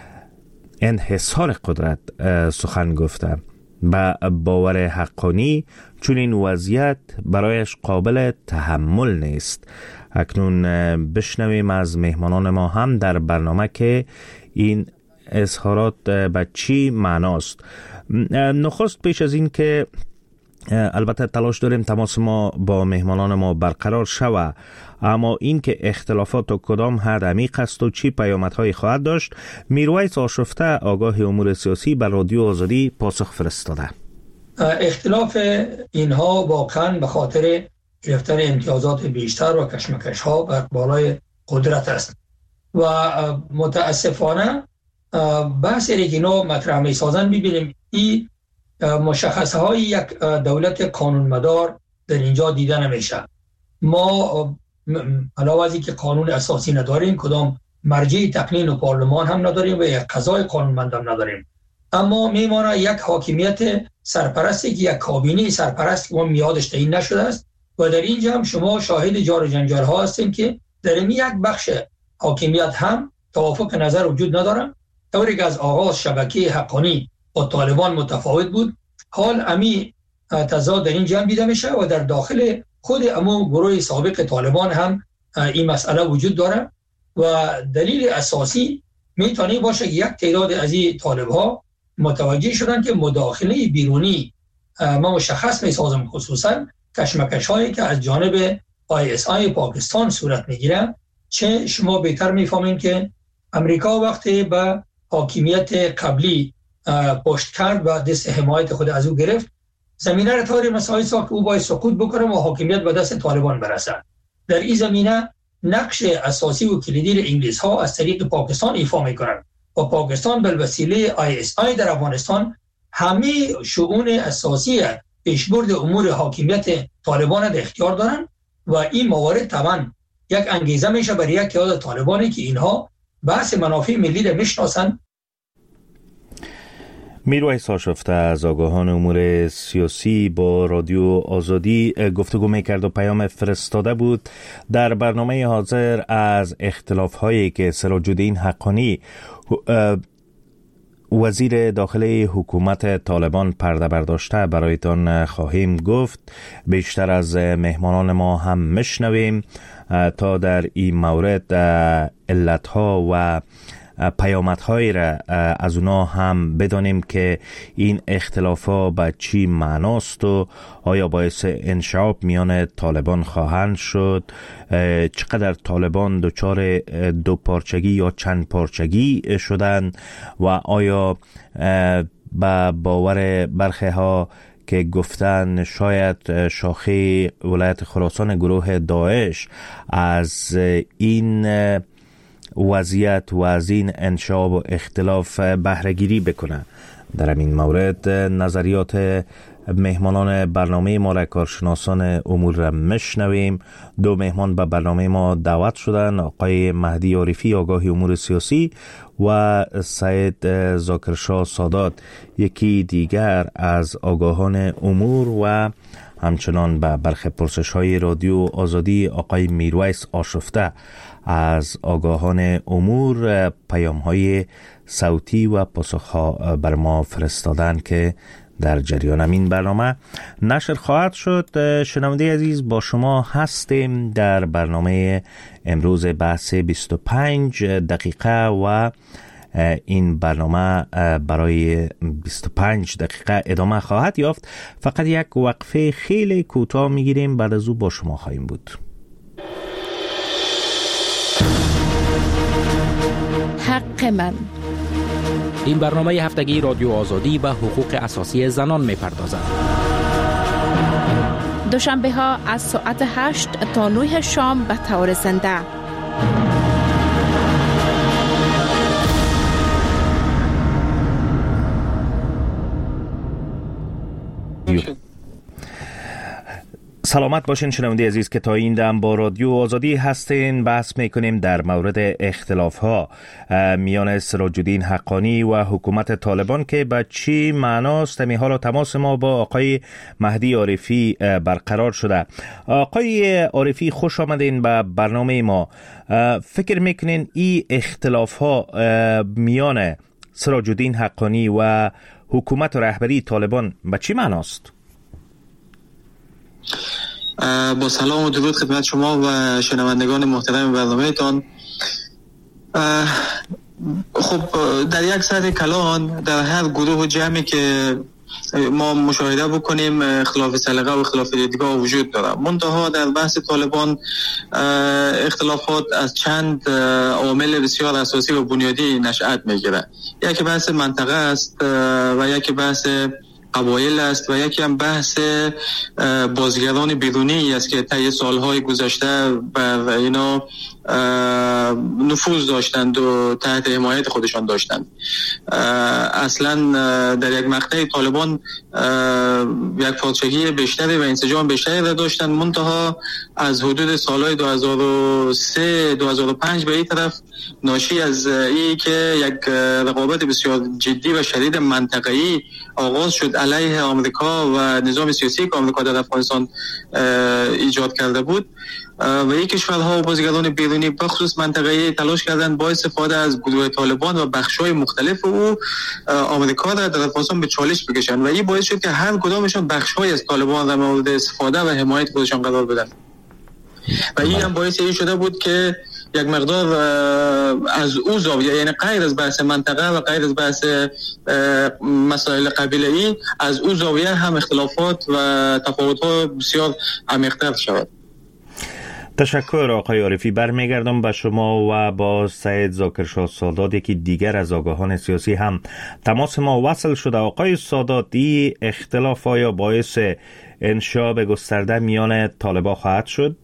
S25: انحصار قدرت سخن گفته. با باور حقانی چون این وضعیت برایش قابل تحمل نیست. اکنون بشنویم از مهمانان ما هم در برنامه که این اظهارات به چی معناست. نخست پیش از این که البته تلاش داریم تماس ما با مهمانان ما برقرار شود، اما این که اختلافات و کدام حد عمیق است و چی پیامدهایی خواهد داشت، میرویس آشفته آگاه امور سیاسی بر رادیو آزادی پاسخ فرستاده.
S1: اختلاف اینها واقعا به خاطر گرفتن امتیازات بیشتر و کشمکش ها بر بالای قدرت است و متاسفانه بحثی که اینا مطرح می سازن ببینیم این مشخصه های یک دولت قانونمدار در اینجا دیده نمیشه. ما علاوه از اینکه قانون اساسی نداریم، کدام مرجع تقنین و پارلمان هم نداریم و یک قضای قانونمند هم نداریم، اما میمانه یک حاکمیت سرپرستی که یک کابینه سرپرست که ما میادش تعیین نشده است و در اینجا هم شما شاهد جار و جنجال ها هستیم که در این یک بخش حاکمیت هم توافق نظر وجود نداره. طوری که از آغاز شبکه حقانی با طالبان متفاوت بود، حال امی تضاد در این جمع دیده میشه و در داخل خود امو گروه سابق طالبان هم این مسئله وجود داره و دلیل اساسی میتونه باشه که یک تعداد از این طالب ها متوجه شدن که مداخله بیرونی ما مشخص میسازم، خصوصا کشمکش هایی که از جانب آی اس آی پاکستان صورت میگیره. چه شما بهتر میفهمین که امریکا وقتی به حاکمیت قبلی پشت کرد و دست حمایت خود از او گرفت، زمینه را طوری مساعد ساخت که او باید سقوط بکنه و حاکمیت به دست طالبان برسه. در این زمینه نقش اساسی و کلیدی انگلیس ها از طریق پاکستان ایفا میکنند و پاکستان بالوسیله آی اس آی در افغانستان همه شؤون اساسی پیشبرد امور حاکمیت طالبان در اختیار دارند و این موارد طبعا یک انگیزه میشه برای یک تعداد طالبانی که اینها بحث منافع ملی را میشناسند.
S25: میرویس آشفته از آگاهان امور سیاسی با رادیو آزادی گفتگو میکرد و پیام فرستاده بود. در برنامه حاضر از اختلاف هایی که سراج الدین حقانی وزیر داخلی حکومت طالبان پرده برداشته برایتان خواهیم گفت. بیشتر از مهمانان ما هم مشنویم تا در این مورد علتها و پیامدهایی را از اونا هم بدانیم که این اختلافا به چی معناست و آیا باعث انشعاب میان طالبان خواهند شد، چقدر طالبان دچار دو پارچگی یا چند پارچگی شدند و آیا با باور برخی ها که گفتن شاید شاخه ولایت خراسان گروه داعش از این وضعیت و از این انشعاب و اختلاف بهره‌گیری بکنه. در این مورد نظریات مهمانان برنامه ما را، کارشناسان امور را میشنویم. دو مهمان به برنامه ما دعوت شدن، آقای مهدی عارفی آگاه امور سیاسی و سید ذاکرشاه سادات، یکی دیگر از آگاهان امور، و همچنان به برخی پرسش های رادیو آزادی آقای میرویس آشفته از آگاهان امور پیام های صوتی و پاسخ ها بر ما فرستادن که در جریان این برنامه نشر خواهد شد. شنونده عزیز، با شما هستیم در برنامه امروز بحث بیست و پنج دقیقه و این برنامه برای بیست و پنج دقیقه ادامه خواهد یافت. فقط یک وقفه خیلی کوتاه میگیریم، بعد از او با شما خواهیم بود.
S2: حق من.
S14: این برنامه هفتگی رادیو آزادی به حقوق اساسی زنان میپردازد.
S12: دوشنبه ها از ساعت هشت تا نه شام به طور زنده.
S25: سلامت باشین شنونده عزیز که تا این دم با رادیو آزادی هستین. بحث میکنیم در مورد اختلاف ها میان سراج الدین حقانی و حکومت طالبان که به چی معناست. می حالا تماس ما با آقای مهدی عارفی برقرار شده. آقای عارفی، خوش آمدین به برنامه ما. فکر میکنین این اختلاف ها میان سراج الدین حقانی و حکومت و رهبری طالبان به چی معناست؟
S3: با سلام و درود خدمت شما و شنوندگان محترم برنامه تان. خب در یک سطح کلان در هر گروه و جمعی که ما مشاهده بکنیم اختلاف سلیقه و اختلاف دیدگاه وجود داره. منتها در بحث طالبان اختلافات از چند عامل بسیار اساسی و بنیادی نشأت میگیره. یکی بحث منطقه است و یکی بحث قبایل است و یکی هم بحث بازیگران بیرونی است که طی سالهای گذشته بر اینا نفوذ داشتند و تحت حمایت خودشان داشتند. اصلا در یک مقطع طالبان یک پادشاهی بیشتری و انسجام بیشتری را داشتند، منتها از حدود سالهای دو هزار و سه دو هزار و پنج به این طرف ناشی از این که یک رقابت بسیار جدی و شدید منطقه‌ای آغاز شد علیه آمریکا و نظام سیاسی که آمریکا در افغانستان ایجاد کرده بود و یک کشورها و بازیگران بیرونی بخصوص منطقه‌ای تلاش کردند با استفاده از گروه طالبان و بخش‌های مختلف او آمریکا را در افغانستان به چالش بکشند و این باعث شد که هر کدامشون بخش‌های از طالبان را مورد استفاده و حمایت خودشان قرار بدن و این هم باعث این شده بود که یک مقدار از او زاویه، یعنی غیر از بحث منطقه و غیر از بحث مسائل قبیله‌ای، از او زاویه هم اختلافات و تفاوت‌ها بسیار عمیق‌تر شود.
S25: تشکر آقای عارفی. برمیگردم به شما و با سید ذاکرشاه سادات، یکی دیگر از آگاهان سیاسی هم تماس ما وصل شده. آقای سادات، این اختلاف آیا باعث انشاب گسترده میان طالبان خواهد شد؟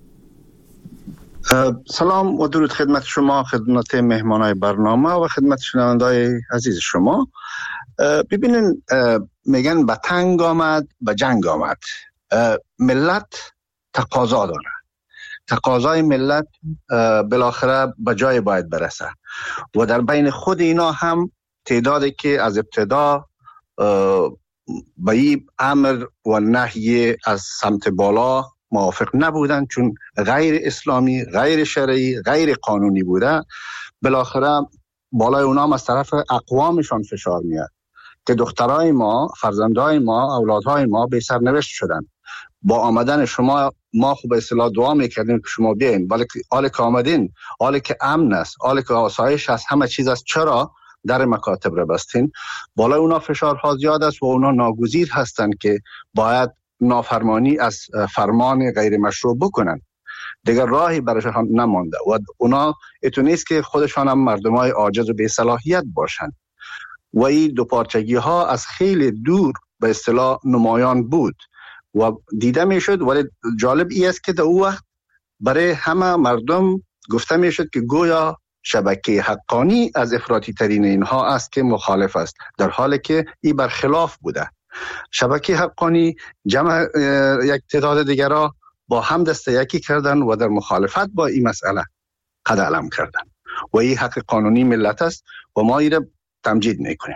S9: سلام و درود خدمت شما، خدمت مهمانای برنامه و خدمت شنوندای عزیز شما. ببینین، میگن به تنگ آمد به جنگ آمد. ملت تقاضا داره، تقاضای ملت بالاخره به جای باید برسه و در بین خود اینا هم تعدادی که از ابتدا به این امر و نهی از سمت بالا موافق نبودن، چون غیر اسلامی، غیر شرعی، غیر قانونی بوده، بالاخره بالای اونا هم از طرف اقوامشان فشار میاد که دخترای ما، فرزندای ما، اولادهای ما به سرنوشت شدن. با آمدن شما ما خوب اصطلاح دعا میکردیم که شما بیاین، ولی حالی که آمدین، حالی که امن است، حالی که آسایش است، همه چیز است، چرا در مکاتب را بستین؟ بالای اونا فشارها زیاد است و اونا ناگزیر هستند که باید نافرمانی از فرمان غیر مشروع بکنن. دیگر راهی برایشان هم نمانده و اونا اتو نیست که خودشان هم مردمای عاجز و بی صلاحیت باشن و این دو پارچگی ها از خیلی دور به اصطلاح نمایان بود و دیده می شد. ولی جالب ای است که در او وقت برای همه مردم گفته می شد که گویا شبکه حقانی از افراطی ترین اینها است که مخالف است، در حالی که این برخلاف بوده. شبکه حقانی جمع یک تعداد دیگر را با هم دست یکی کردن و در مخالفت با این مسئله قد علم کردن و این حق قانونی ملت است و ما این را تمجید میکنیم.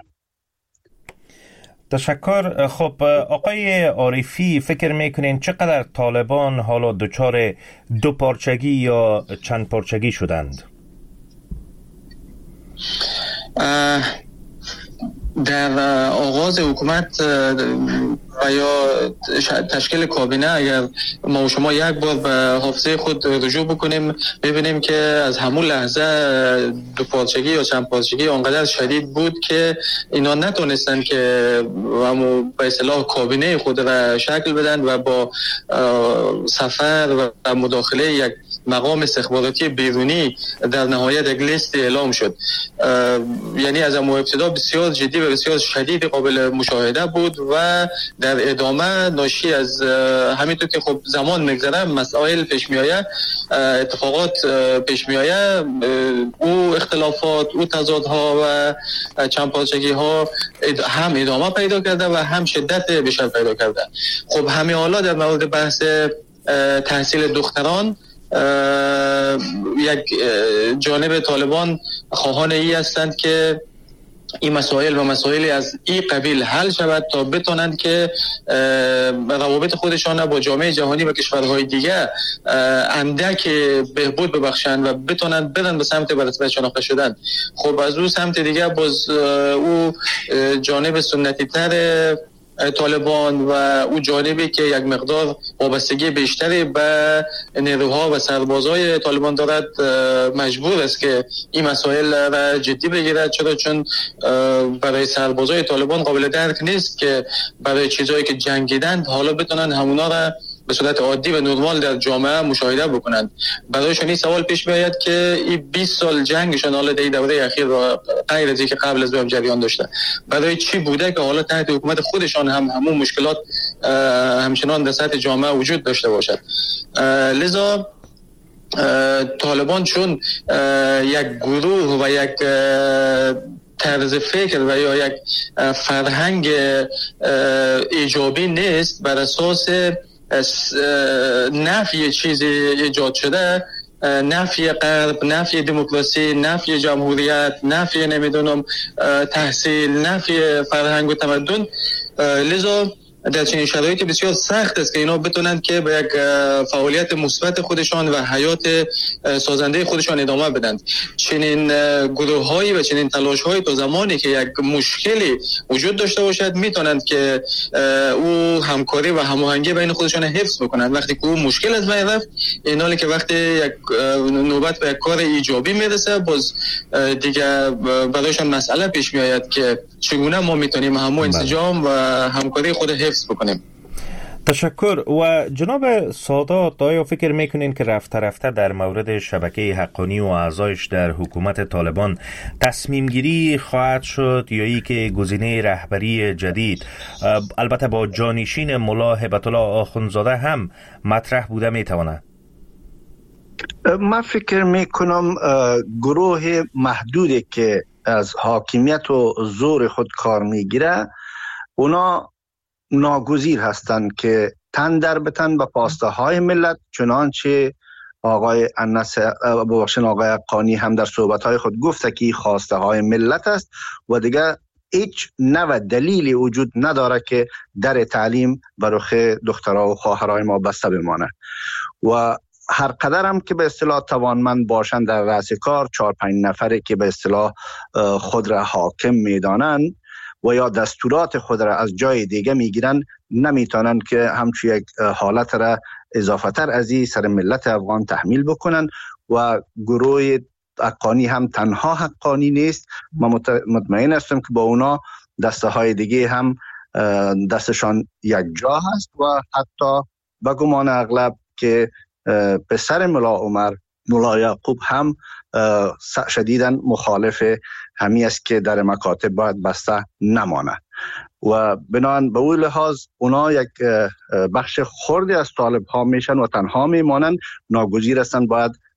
S25: تشکر. خب آقای عارفی، فکر میکنین چقدر طالبان حالا دچار دو پارچگی یا چند پارچگی شدند؟
S3: در آغاز حکومت و یا تشکیل کابینه اگر ما و شما یک بار به حافظه خود رجوع بکنیم ببینیم که از همون لحظه دو پارچگی یا چند پارچگی آنقدر شدید بود که اینا نتونستن که همون به اصطلاح کابینه خود را شکل بدن و با سفر و مداخله یک مقام استخباراتی بیرونی در نهایت یک لیست اعلام شد. یعنی از اون ابتدا بسیار جدی و بسیار شدید قابل مشاهده بود و در ادامه ناشی از همینطور که خب زمان میگذره مسائل پیش میآید، اتفاقات پیش میآید، او اختلافات، او تضادها و چند پارچگی ها هم ادامه پیدا کرده و هم شدت بیشتر پیدا کرده. خب همین حالا در مورد بحث تحصیل دختران یک جانب طالبان خواهان ای هستند که این مسائل و مسائلی از این قبیل حل شود تا بتونند که روابط خودشان با جامعه جهانی و کشورهای دیگه اندک بهبود ببخشند و بتونند برن به سمت برتر شناخته شدن. خب از اون سمت دیگه باز او جانب سنتی تر طالبان و او جانبی که یک مقدار وابستگی بیشتری به نیروها و سربازای طالبان دارد مجبور است که این مسائل را جدی بگیرد، چرا چون برای سربازای طالبان قابل درک نیست که برای چیزایی که جنگیدند حالا بتونن همونا را به صورت عادی و نرمال در جامعه مشاهده بکنند. برایشان این سوال پیش میاد که این بیست سال جنگشان حالا در دوره اخیر و غیر از اینکه قبل از اون جریان داشته برای چی بوده که حالا تحت حکومت خودشان هم همون مشکلات همچنان در سطح جامعه وجود داشته باشد. لذا طالبان چون یک گروه و یک طرز فکر و یا یک فرهنگ ایجابی نیست بر اساس نفی چیزی ایجاد شده، نفی غرب، نفی دموکراسی، نفی جمهوریت، نفی نمیدونم تحصیل، نفی فرهنگ و تمدن، لذا در چنین شرایطی بسیار سخت است که اینا بتونند که به یک فعالیت مثبت خودشان و حیات سازنده خودشان ادامه بدن. چنین گروه‌هایی و چنین تلاش‌هایی تا زمانی که یک مشکلی وجود داشته باشد میتونند که او همکاری و هماهنگی بین خودشان حفظ بکنند. وقتی که او مشکل از بین رفت، اینالی که وقتی یک نوبت به یک کار ایجابی میرسه باز دیگه برایشان مسئله پیش میآید که چگونه ما میتونیم همون انسجام و همکاری خود حفظ بکنیم.
S25: تشکر. و جناب سادات، آیا فکر میکنین که رفته رفته در مورد شبکه حقانی و اعضایش در حکومت طالبان تصمیم گیری خواهد شد یا ای که گزینه رهبری جدید البته با جانشین ملا هیبت الله آخوندزاده هم مطرح بوده میتواند؟
S9: من فکر میکنم گروه محدودی که از حاکمیت و زور خود کار میگیره اونا ناگزیر هستند که تن در بتن به خواسته های ملت، چنانچه آقای انس ببخشید آقای حقانی هم در صحبت های خود گفته که خواسته های ملت است و دیگه هیچ نوع دلیلی وجود نداره که در تعلیم بر رخ دخترها و خواهرای ما بسته بمانه و هر قدر هم که به اصطلاح توانمند باشند در رأس کار، چهار پنج نفری که به اصطلاح خود را حاکم میدانند و یا دستورات خود را از جای دیگه میگیرن، نمیتونن که همچون یک حالت را اضافه تر از این سر ملت افغان تحمیل بکنن و گروه حقانی هم تنها حقانی نیست. من مطمئن هستم که با اونا دسته های دیگه هم دستشان یک جا هست و حتی به گمان اغلب که پسر ملا عمر ملا یعقوب هم شدیداً مخالف همی است که در مکاتب باید بسته نمانه و بنابراین به اون لحاظ اونا یک بخش خردی از طالب ها میشن و تنها میمانند، ناگزیر هستند باید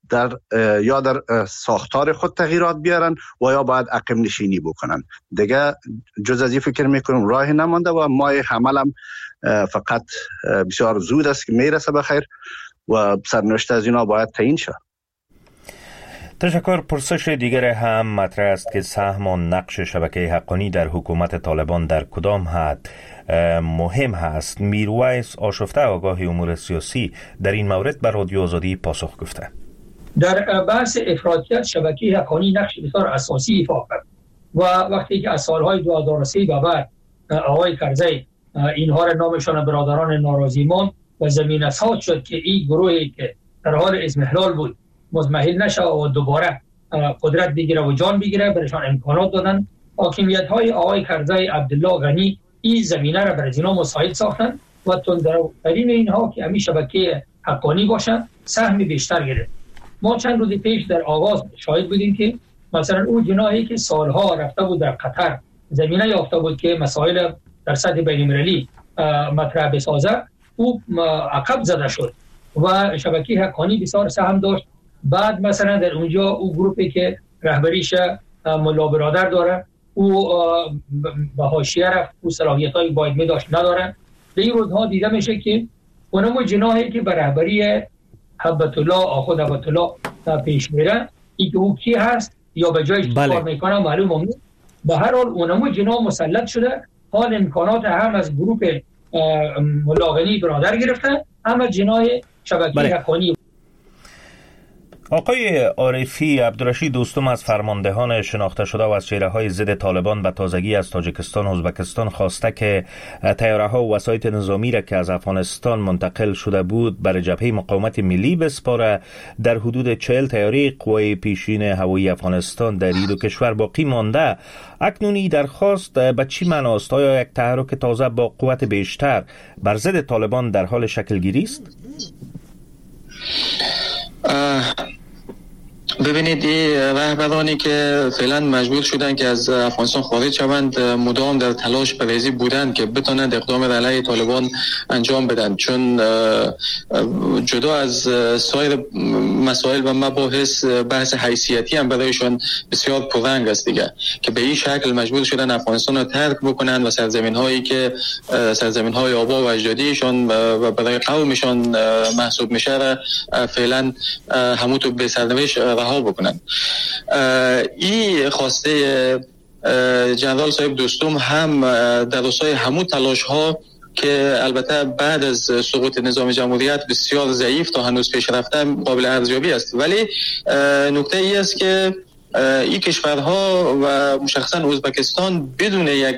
S9: در یا در ساختار خود تغییرات بیارن و یا باید اقیم نشینی بکنن. دیگه جز از این فکر میکنم راهی نمانده و ماه حملم فقط بسیار زود است که میرسه به خیر و سرنوشت از اینا باید تعیین شد.
S25: تشکر. پرسش دیگر هم مطرح است که سهم و نقش شبکه حقانی در حکومت طالبان در کدام حد مهم هست. میرویس آشفته آگاه امور سیاسی در این مورد بر رادیو آزادی پاسخ گفته.
S1: در بحث افراطیت شبکه حقانی نقش بسیار اساسی ایفا کرد و وقتی که از سالهای دو هزار و سه به بعد آقای کرزی اینها را نامشان برادران ناراضی ماند و زمینه ساز شد که این گروهی که در حال اضمحلال بود مضمحل نشه و دوباره قدرت بگیره و جان بگیره، برایشان امکانات دادن. حاکمیت های آقای کرزی عبدالله غنی این زمینه را برای اینا مساعد ساختن و تندروترین اینها که همین شبکه حقانی باشن سهم بیشتر گرفت. ما چند روز پیش در آغاز شاهد بودیم که مثلا اون جناحی که سالها رفته بود در قطر زمینه یافته بود که مسائل در سطح بین‌المللی مطرح بسازه، او عقب زده شد و شبکه حقانی بسیار سهم داشت. بعد مثلا در اونجا او گروپی که رهبریش ملا برادر داره او به حاشیه رفت، او صلاحیت‌های باید می داشت نداره. در این روزها دیده میشه که اونم جناحی که به رهبری حبت الله آخود حبت الله پیش میره، این که او کی هست یا به جایش
S25: بله.
S1: کار میکنه معلوم نیست. به هر حال اونم جناح مسلط شده، حال امکانات هم از گروپ ملاغنی برادر گرفتن هم از جناح شبکه
S25: بله.
S1: حقانی.
S25: آقای عارفی، عبدالرشید دوستم از فرماندهان شناخته شده و از چهره‌های ضد طالبان به تازگی از تاجیکستان و ازبکستان خواسته که طیاره‌ها و وسایط نظامی را که از افغانستان منتقل شده بود بر جبهه مقاومت ملی بسپاره. در حدود چهل طیاره قوای پیشین هوایی افغانستان در این دو کشور باقی مانده. اکنونی درخواست به چی معناست؟ آیا یک تحرک تازه با قوت بیشتر بر ضد طالبان در حال شکلگیری است؟
S3: ببینید این رهبرانی که فعلا مجبور شدن که از افغانستان خارج شوند مدام در تلاش پریزی بودند که بتونند اقدام علیه طالبان انجام بدن، چون جدا از سایر مسائل و مباحث بحث حیثیتی هم برایشان بسیار پررنگ است دیگه، که به این شکل مجبور شدن افغانستان را ترک بکنن و سرزمین هایی که سرزمین های آبا و اجدادیشان و برای قومشان محسوب میشه را فعلا همون تو به سرنوشت رها بکنن. این خواسته جنرال صاحب دوستم هم در راستای همون تلاش ها که البته بعد از سقوط نظام جمهوریت بسیار ضعیف تا هنوز پیش رفته قابل ارزیابی است، ولی نکته ای است که این کشورها و مشخصا ازبکستان بدون یک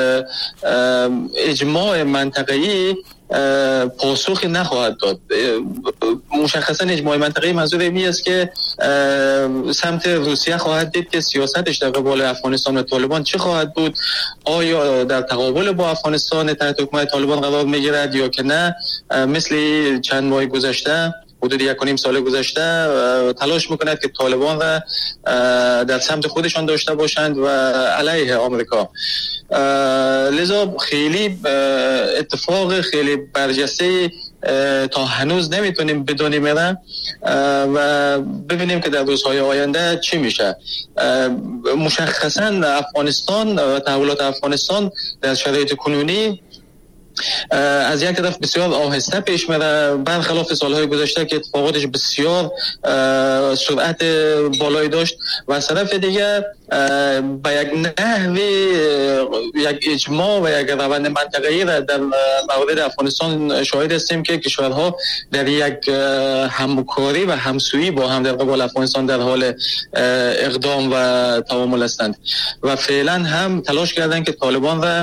S3: اجماع منطقه‌ای پاسخی نخواهد داد. مشخصا اجماع منطقه‌ای منظور این است که سمت روسیه خواهد دید که سیاستش در قبال افغانستان و طالبان چه خواهد بود، آیا در تقابل با افغانستان تحت حکومت طالبان قرار میگیرد یا که نه، مثل چند ماه گذشته حدود یک و نیم سال گذشته تلاش میکند که طالبان را در سمت خودشان داشته باشند و علیه آمریکا. لذا خیلی اتفاق خیلی برجسته تا هنوز نمیتونیم بدونیم میره و ببینیم که در روزهای آینده چی میشه. مشخصا افغانستان و تحولات افغانستان در شرایط کنونی از یک طرف بسیار آهسته پیش میره، برخلاف سالهای گذشته که اتفاقاتش بسیار سرعت بالایی داشت، و از طرف دیگه با یک نحوی یک اجماع و یک روند منطقه‌ای را در مورد افغانستان شاهد هستیم که کشورها در یک همکاری و همسویی با هم در قبال افغانستان در حال اقدام و تعامل هستند و فعلا هم تلاش کردند که طالبان را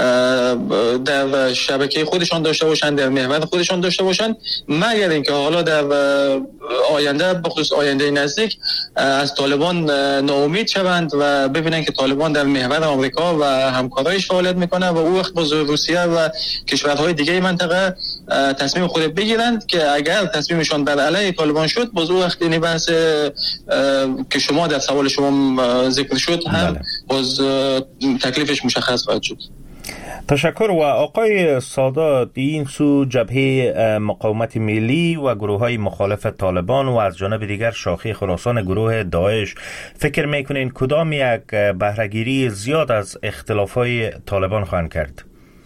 S3: در شبکه خودشان داشته باشند، در محور خودشان داشته باشند، مگر اینکه حالا در آینده بخصوص آینده نزدیک از طالبان ناامید شوند و ببینن که طالبان در محور آمریکا و همکارایش فعالیت میکنه و او وقت باز روسیه و کشورهای دیگه منطقه تصمیم خود بگیرند که اگر تصمیمشان بر علیه طالبان شد، باز او وقت این بحث که شما در سوال شما ذکر شد هم باز تکلیفش مشخص خواهد شد.
S25: تشکر. و آقای سادات، این سو جبهه مقاومت ملی و گروه های مخالف طالبان و از جانب دیگر شاخه خراسان گروه داعش، فکر میکنین کدام یک بهرهگیری زیاد از اختلاف های طالبان خواهند کرد؟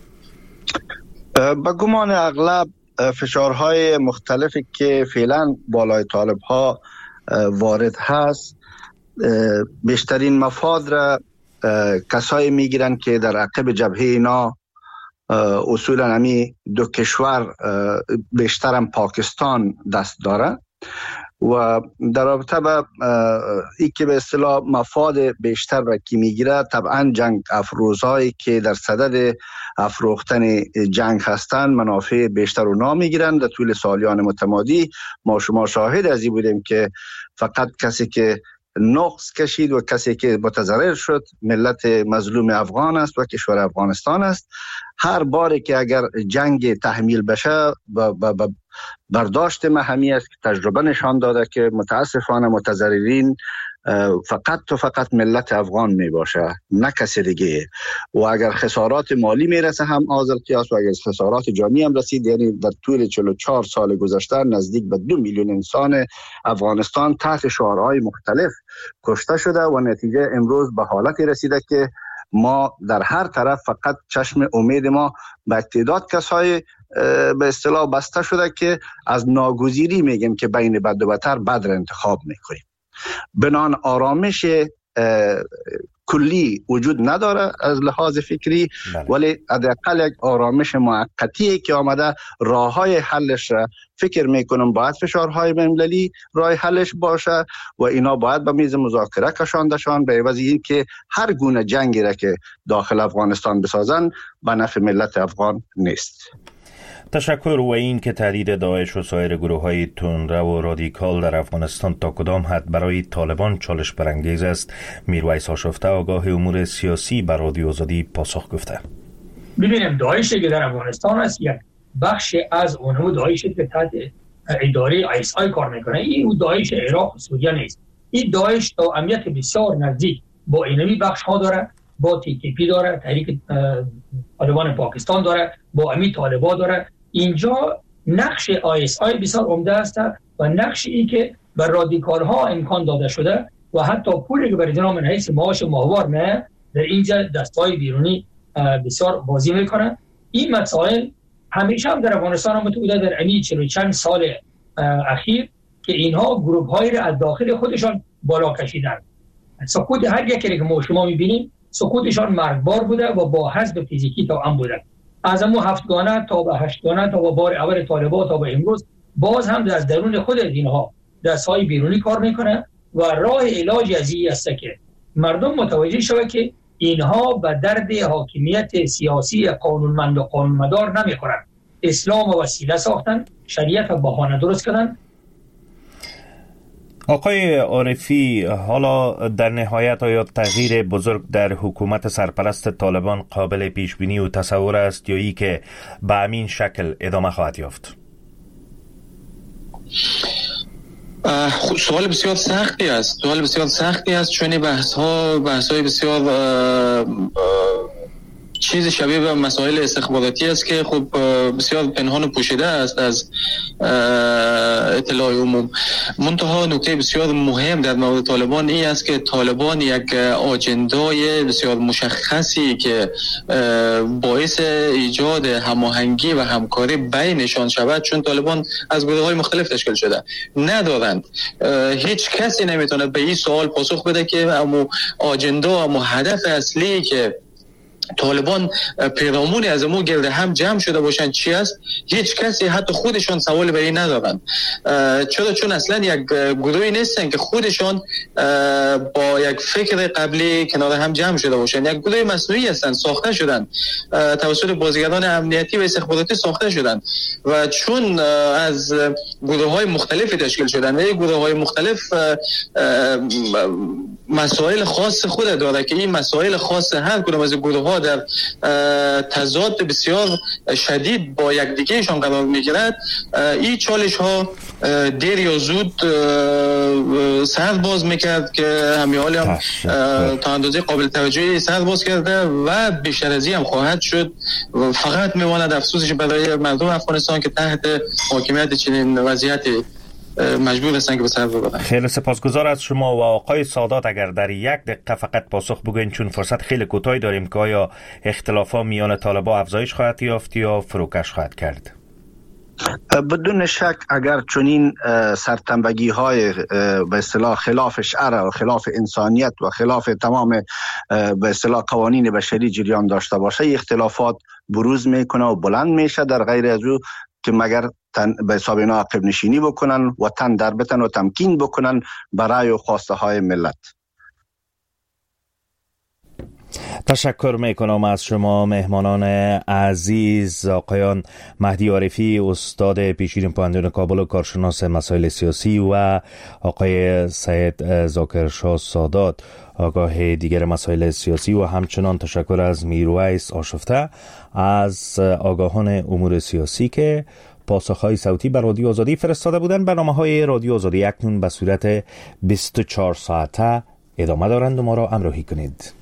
S9: با گمان اغلب فشارهای مختلفی که فعلا بالای طالب ها وارد هست، بیشترین مفاد را کسایی میگیرن که در عقب جبهه اینا اصولا همی دو کشور بیشترم پاکستان دست داره و در رابطه با ای که به اصطلاح مفاد بیشتر را که میگیره، طبعا جنگ افروزهایی که در صدد افروختن جنگ هستند منافع بیشتر رو نامیگیرن. در طول سالیان متمادی ما شما شاهد از این بودیم که فقط کسی که نقص کشید و کسی که متضرر شد ملت مظلوم افغان است و کشور افغانستان است. هر باری که اگر جنگ تحمیل بشه با, با, با برداشت ما همی است که تجربه نشان داده که متاسفانه متضررین فقط و فقط ملت افغان می باشه، نه کسی دیگه. و اگر خسارات مالی می رسه هم آزل قیاس و اگر خسارات جانی هم رسید، یعنی در طول چهل و چهار سال گذشته نزدیک به دو میلیون انسان افغانستان تحت شعارهای مختلف کشته شده و نتیجه امروز به حالتی رسیده که ما در هر طرف فقط چشم امید ما به تعداد کسای به اصطلاح بسته شده که از ناگزیری میگیم که بین بد و بدتر بد را انتخاب میکنیم. بنان آرامش کلی وجود نداره از لحاظ فکری، بله. ولی حداقل یک آرامش موقتی که آمده، راه های حلش را فکر میکنم باید فشارهای بین‌المللی راه حلش باشه و اینا باید به میز مذاکره کشاندشان به عوض این که هر گونه جنگی را که داخل افغانستان بسازن به نفع ملت افغان نیست.
S25: تشکر. و این که تهدید داعش و سایر گروه های تندرو و رادیکال در افغانستان تا کدام حد برای طالبان چالش برانگیز است، میرویس آشفته آگاه امور سیاسی بر رادیو آزادی پاسخ گفته.
S1: ببینیم داعشی که در افغانستان است یک بخش از اونها داعشی که تحت اداره آی اس آی کار میکنه. این داعش عراق و سوریه نیست. این داعش تا امنیت بسیار نزدیک با اینمی بخش ها داره، با تی تی پی داره، تحریک طالبان پاکستان داره، با امی طالبان داره. اینجا نقش آی اس آی بسیار عمده است و نقش ای که بر رادیکال ها امکان داده شده و حتی پولی که برای جناب من حیث معاش ماهوار نه در اینجا دستای بیرونی بسیار بازی میکنه. این مسائل همیشه هم در افغانستان هم بوده در امی چلو چند سال اخیر که اینها گروه هایی را از داخل خودشان بالا کشیدن. سقوط هر یکی که ما شما میبینیم سقوطشان مرگبار بوده و با حزب فیزیکی تا هم بوده. از امو هفتگانه تا به هشتگانه تا به بار اول طالبان تا به امروز باز هم از درون خود اینها دستهای بیرونی کار میکنه و راه علاج از این است که مردم متوجه شود که اینها به درد حاکمیت سیاسی قانونمند و قانونمدار نمیخورن. اسلام و وسیله ساختن، شریعت و بهانه درست کردن.
S25: آقای عارفی، حالا در نهایت آیا تغییر بزرگ در حکومت سرپرست طالبان قابل پیش بینی و تصور است یا ای که به همین شکل ادامه خواهد یافت؟
S3: سوال بسیار سختی است. سوال بسیار سختی است چون بحث ها بحث های بسیار چیز شبیه به مسائل استخباراتی است که خب بسیار پنهان و پوشیده است از اطلاع عموم. منتها نکته بسیار مهم در مورد طالبان این است که طالبان یک آجندای بسیار مشخصی که باعث ایجاد هماهنگی و همکاری بینشان شود، چون طالبان از گروه‌های مختلف تشکیل شده، ندارند. هیچ کسی نمیتونه به این سوال پاسخ بده که امو آجندا امو هدف اصلی که طالبان پیرامون از امو گرد هم جمع شده باشند چی است؟ هیچ کسی حتی خودشان سوال به این ندارند. چرا؟ چون اصلا یک گروهی نیستن که خودشان با یک فکر قبلی کنار هم جمع شده باشند. یک گروه مصنوعی هستند، ساخته شدند توسط بازیگران امنیتی و استخباراتی ساخته شدند و چون از گروه‌های مختلفی تشکیل شدند و این گروه‌های مختلف مسائل خاص خود داره که این مسائل خاص هر کدام از گروه ها در تضاد بسیار شدید با یکدیگهشان قرار میگیرد. این چالش ها دیر یا زود سر باز میکرد که همیالی هم تا اندازه قابل توجهی سر باز کرده و بیشتر از این هم خواهد شد. فقط میماند افسوسش برای مردم افغانستان که تحت حاکمیت چنین وضعیتی مجبور هستن که به سر ببرن.
S25: خیلی سپاسگزار از شما. و آقای سادات اگر در یک دقیقه فقط پاسخ بگوین، چون فرصت خیلی کوتاهی داریم، که آیا اختلافات میان طالبان افزایش خواهد یافت یا فروکش خواهد کرد؟
S9: بدون شک اگر چنین سرتنبگی های به اصطلاح خلاف شرع و خلاف انسانیت و خلاف تمام به اصطلاح قوانین بشری جریان داشته باشه، اختلافات بروز میکنه و بلند میشه، در غیر از او که مگر تن به حساب اینا عقب نشینی بکنن و تن در بتن و تمکین بکنن برای و خواسته های ملت.
S25: تشکر میکنم از شما مهمانان عزیز، آقایان مهدی عارفی استاد پیشین پوهنتون کابل و کارشناس مسائل سیاسی و آقای سید ذاکرشاه سادات آگاه دیگر مسائل سیاسی، و همچنان تشکر از میرویس آشفته از آگاهان امور سیاسی که پاسخهای صوتی بر رادیو آزادی فرستاده بودند. برنامه‌های رادیو آزادی اکنون به صورت بیست و چهار ساعته ادامه دارند و ما را همراهی کنید.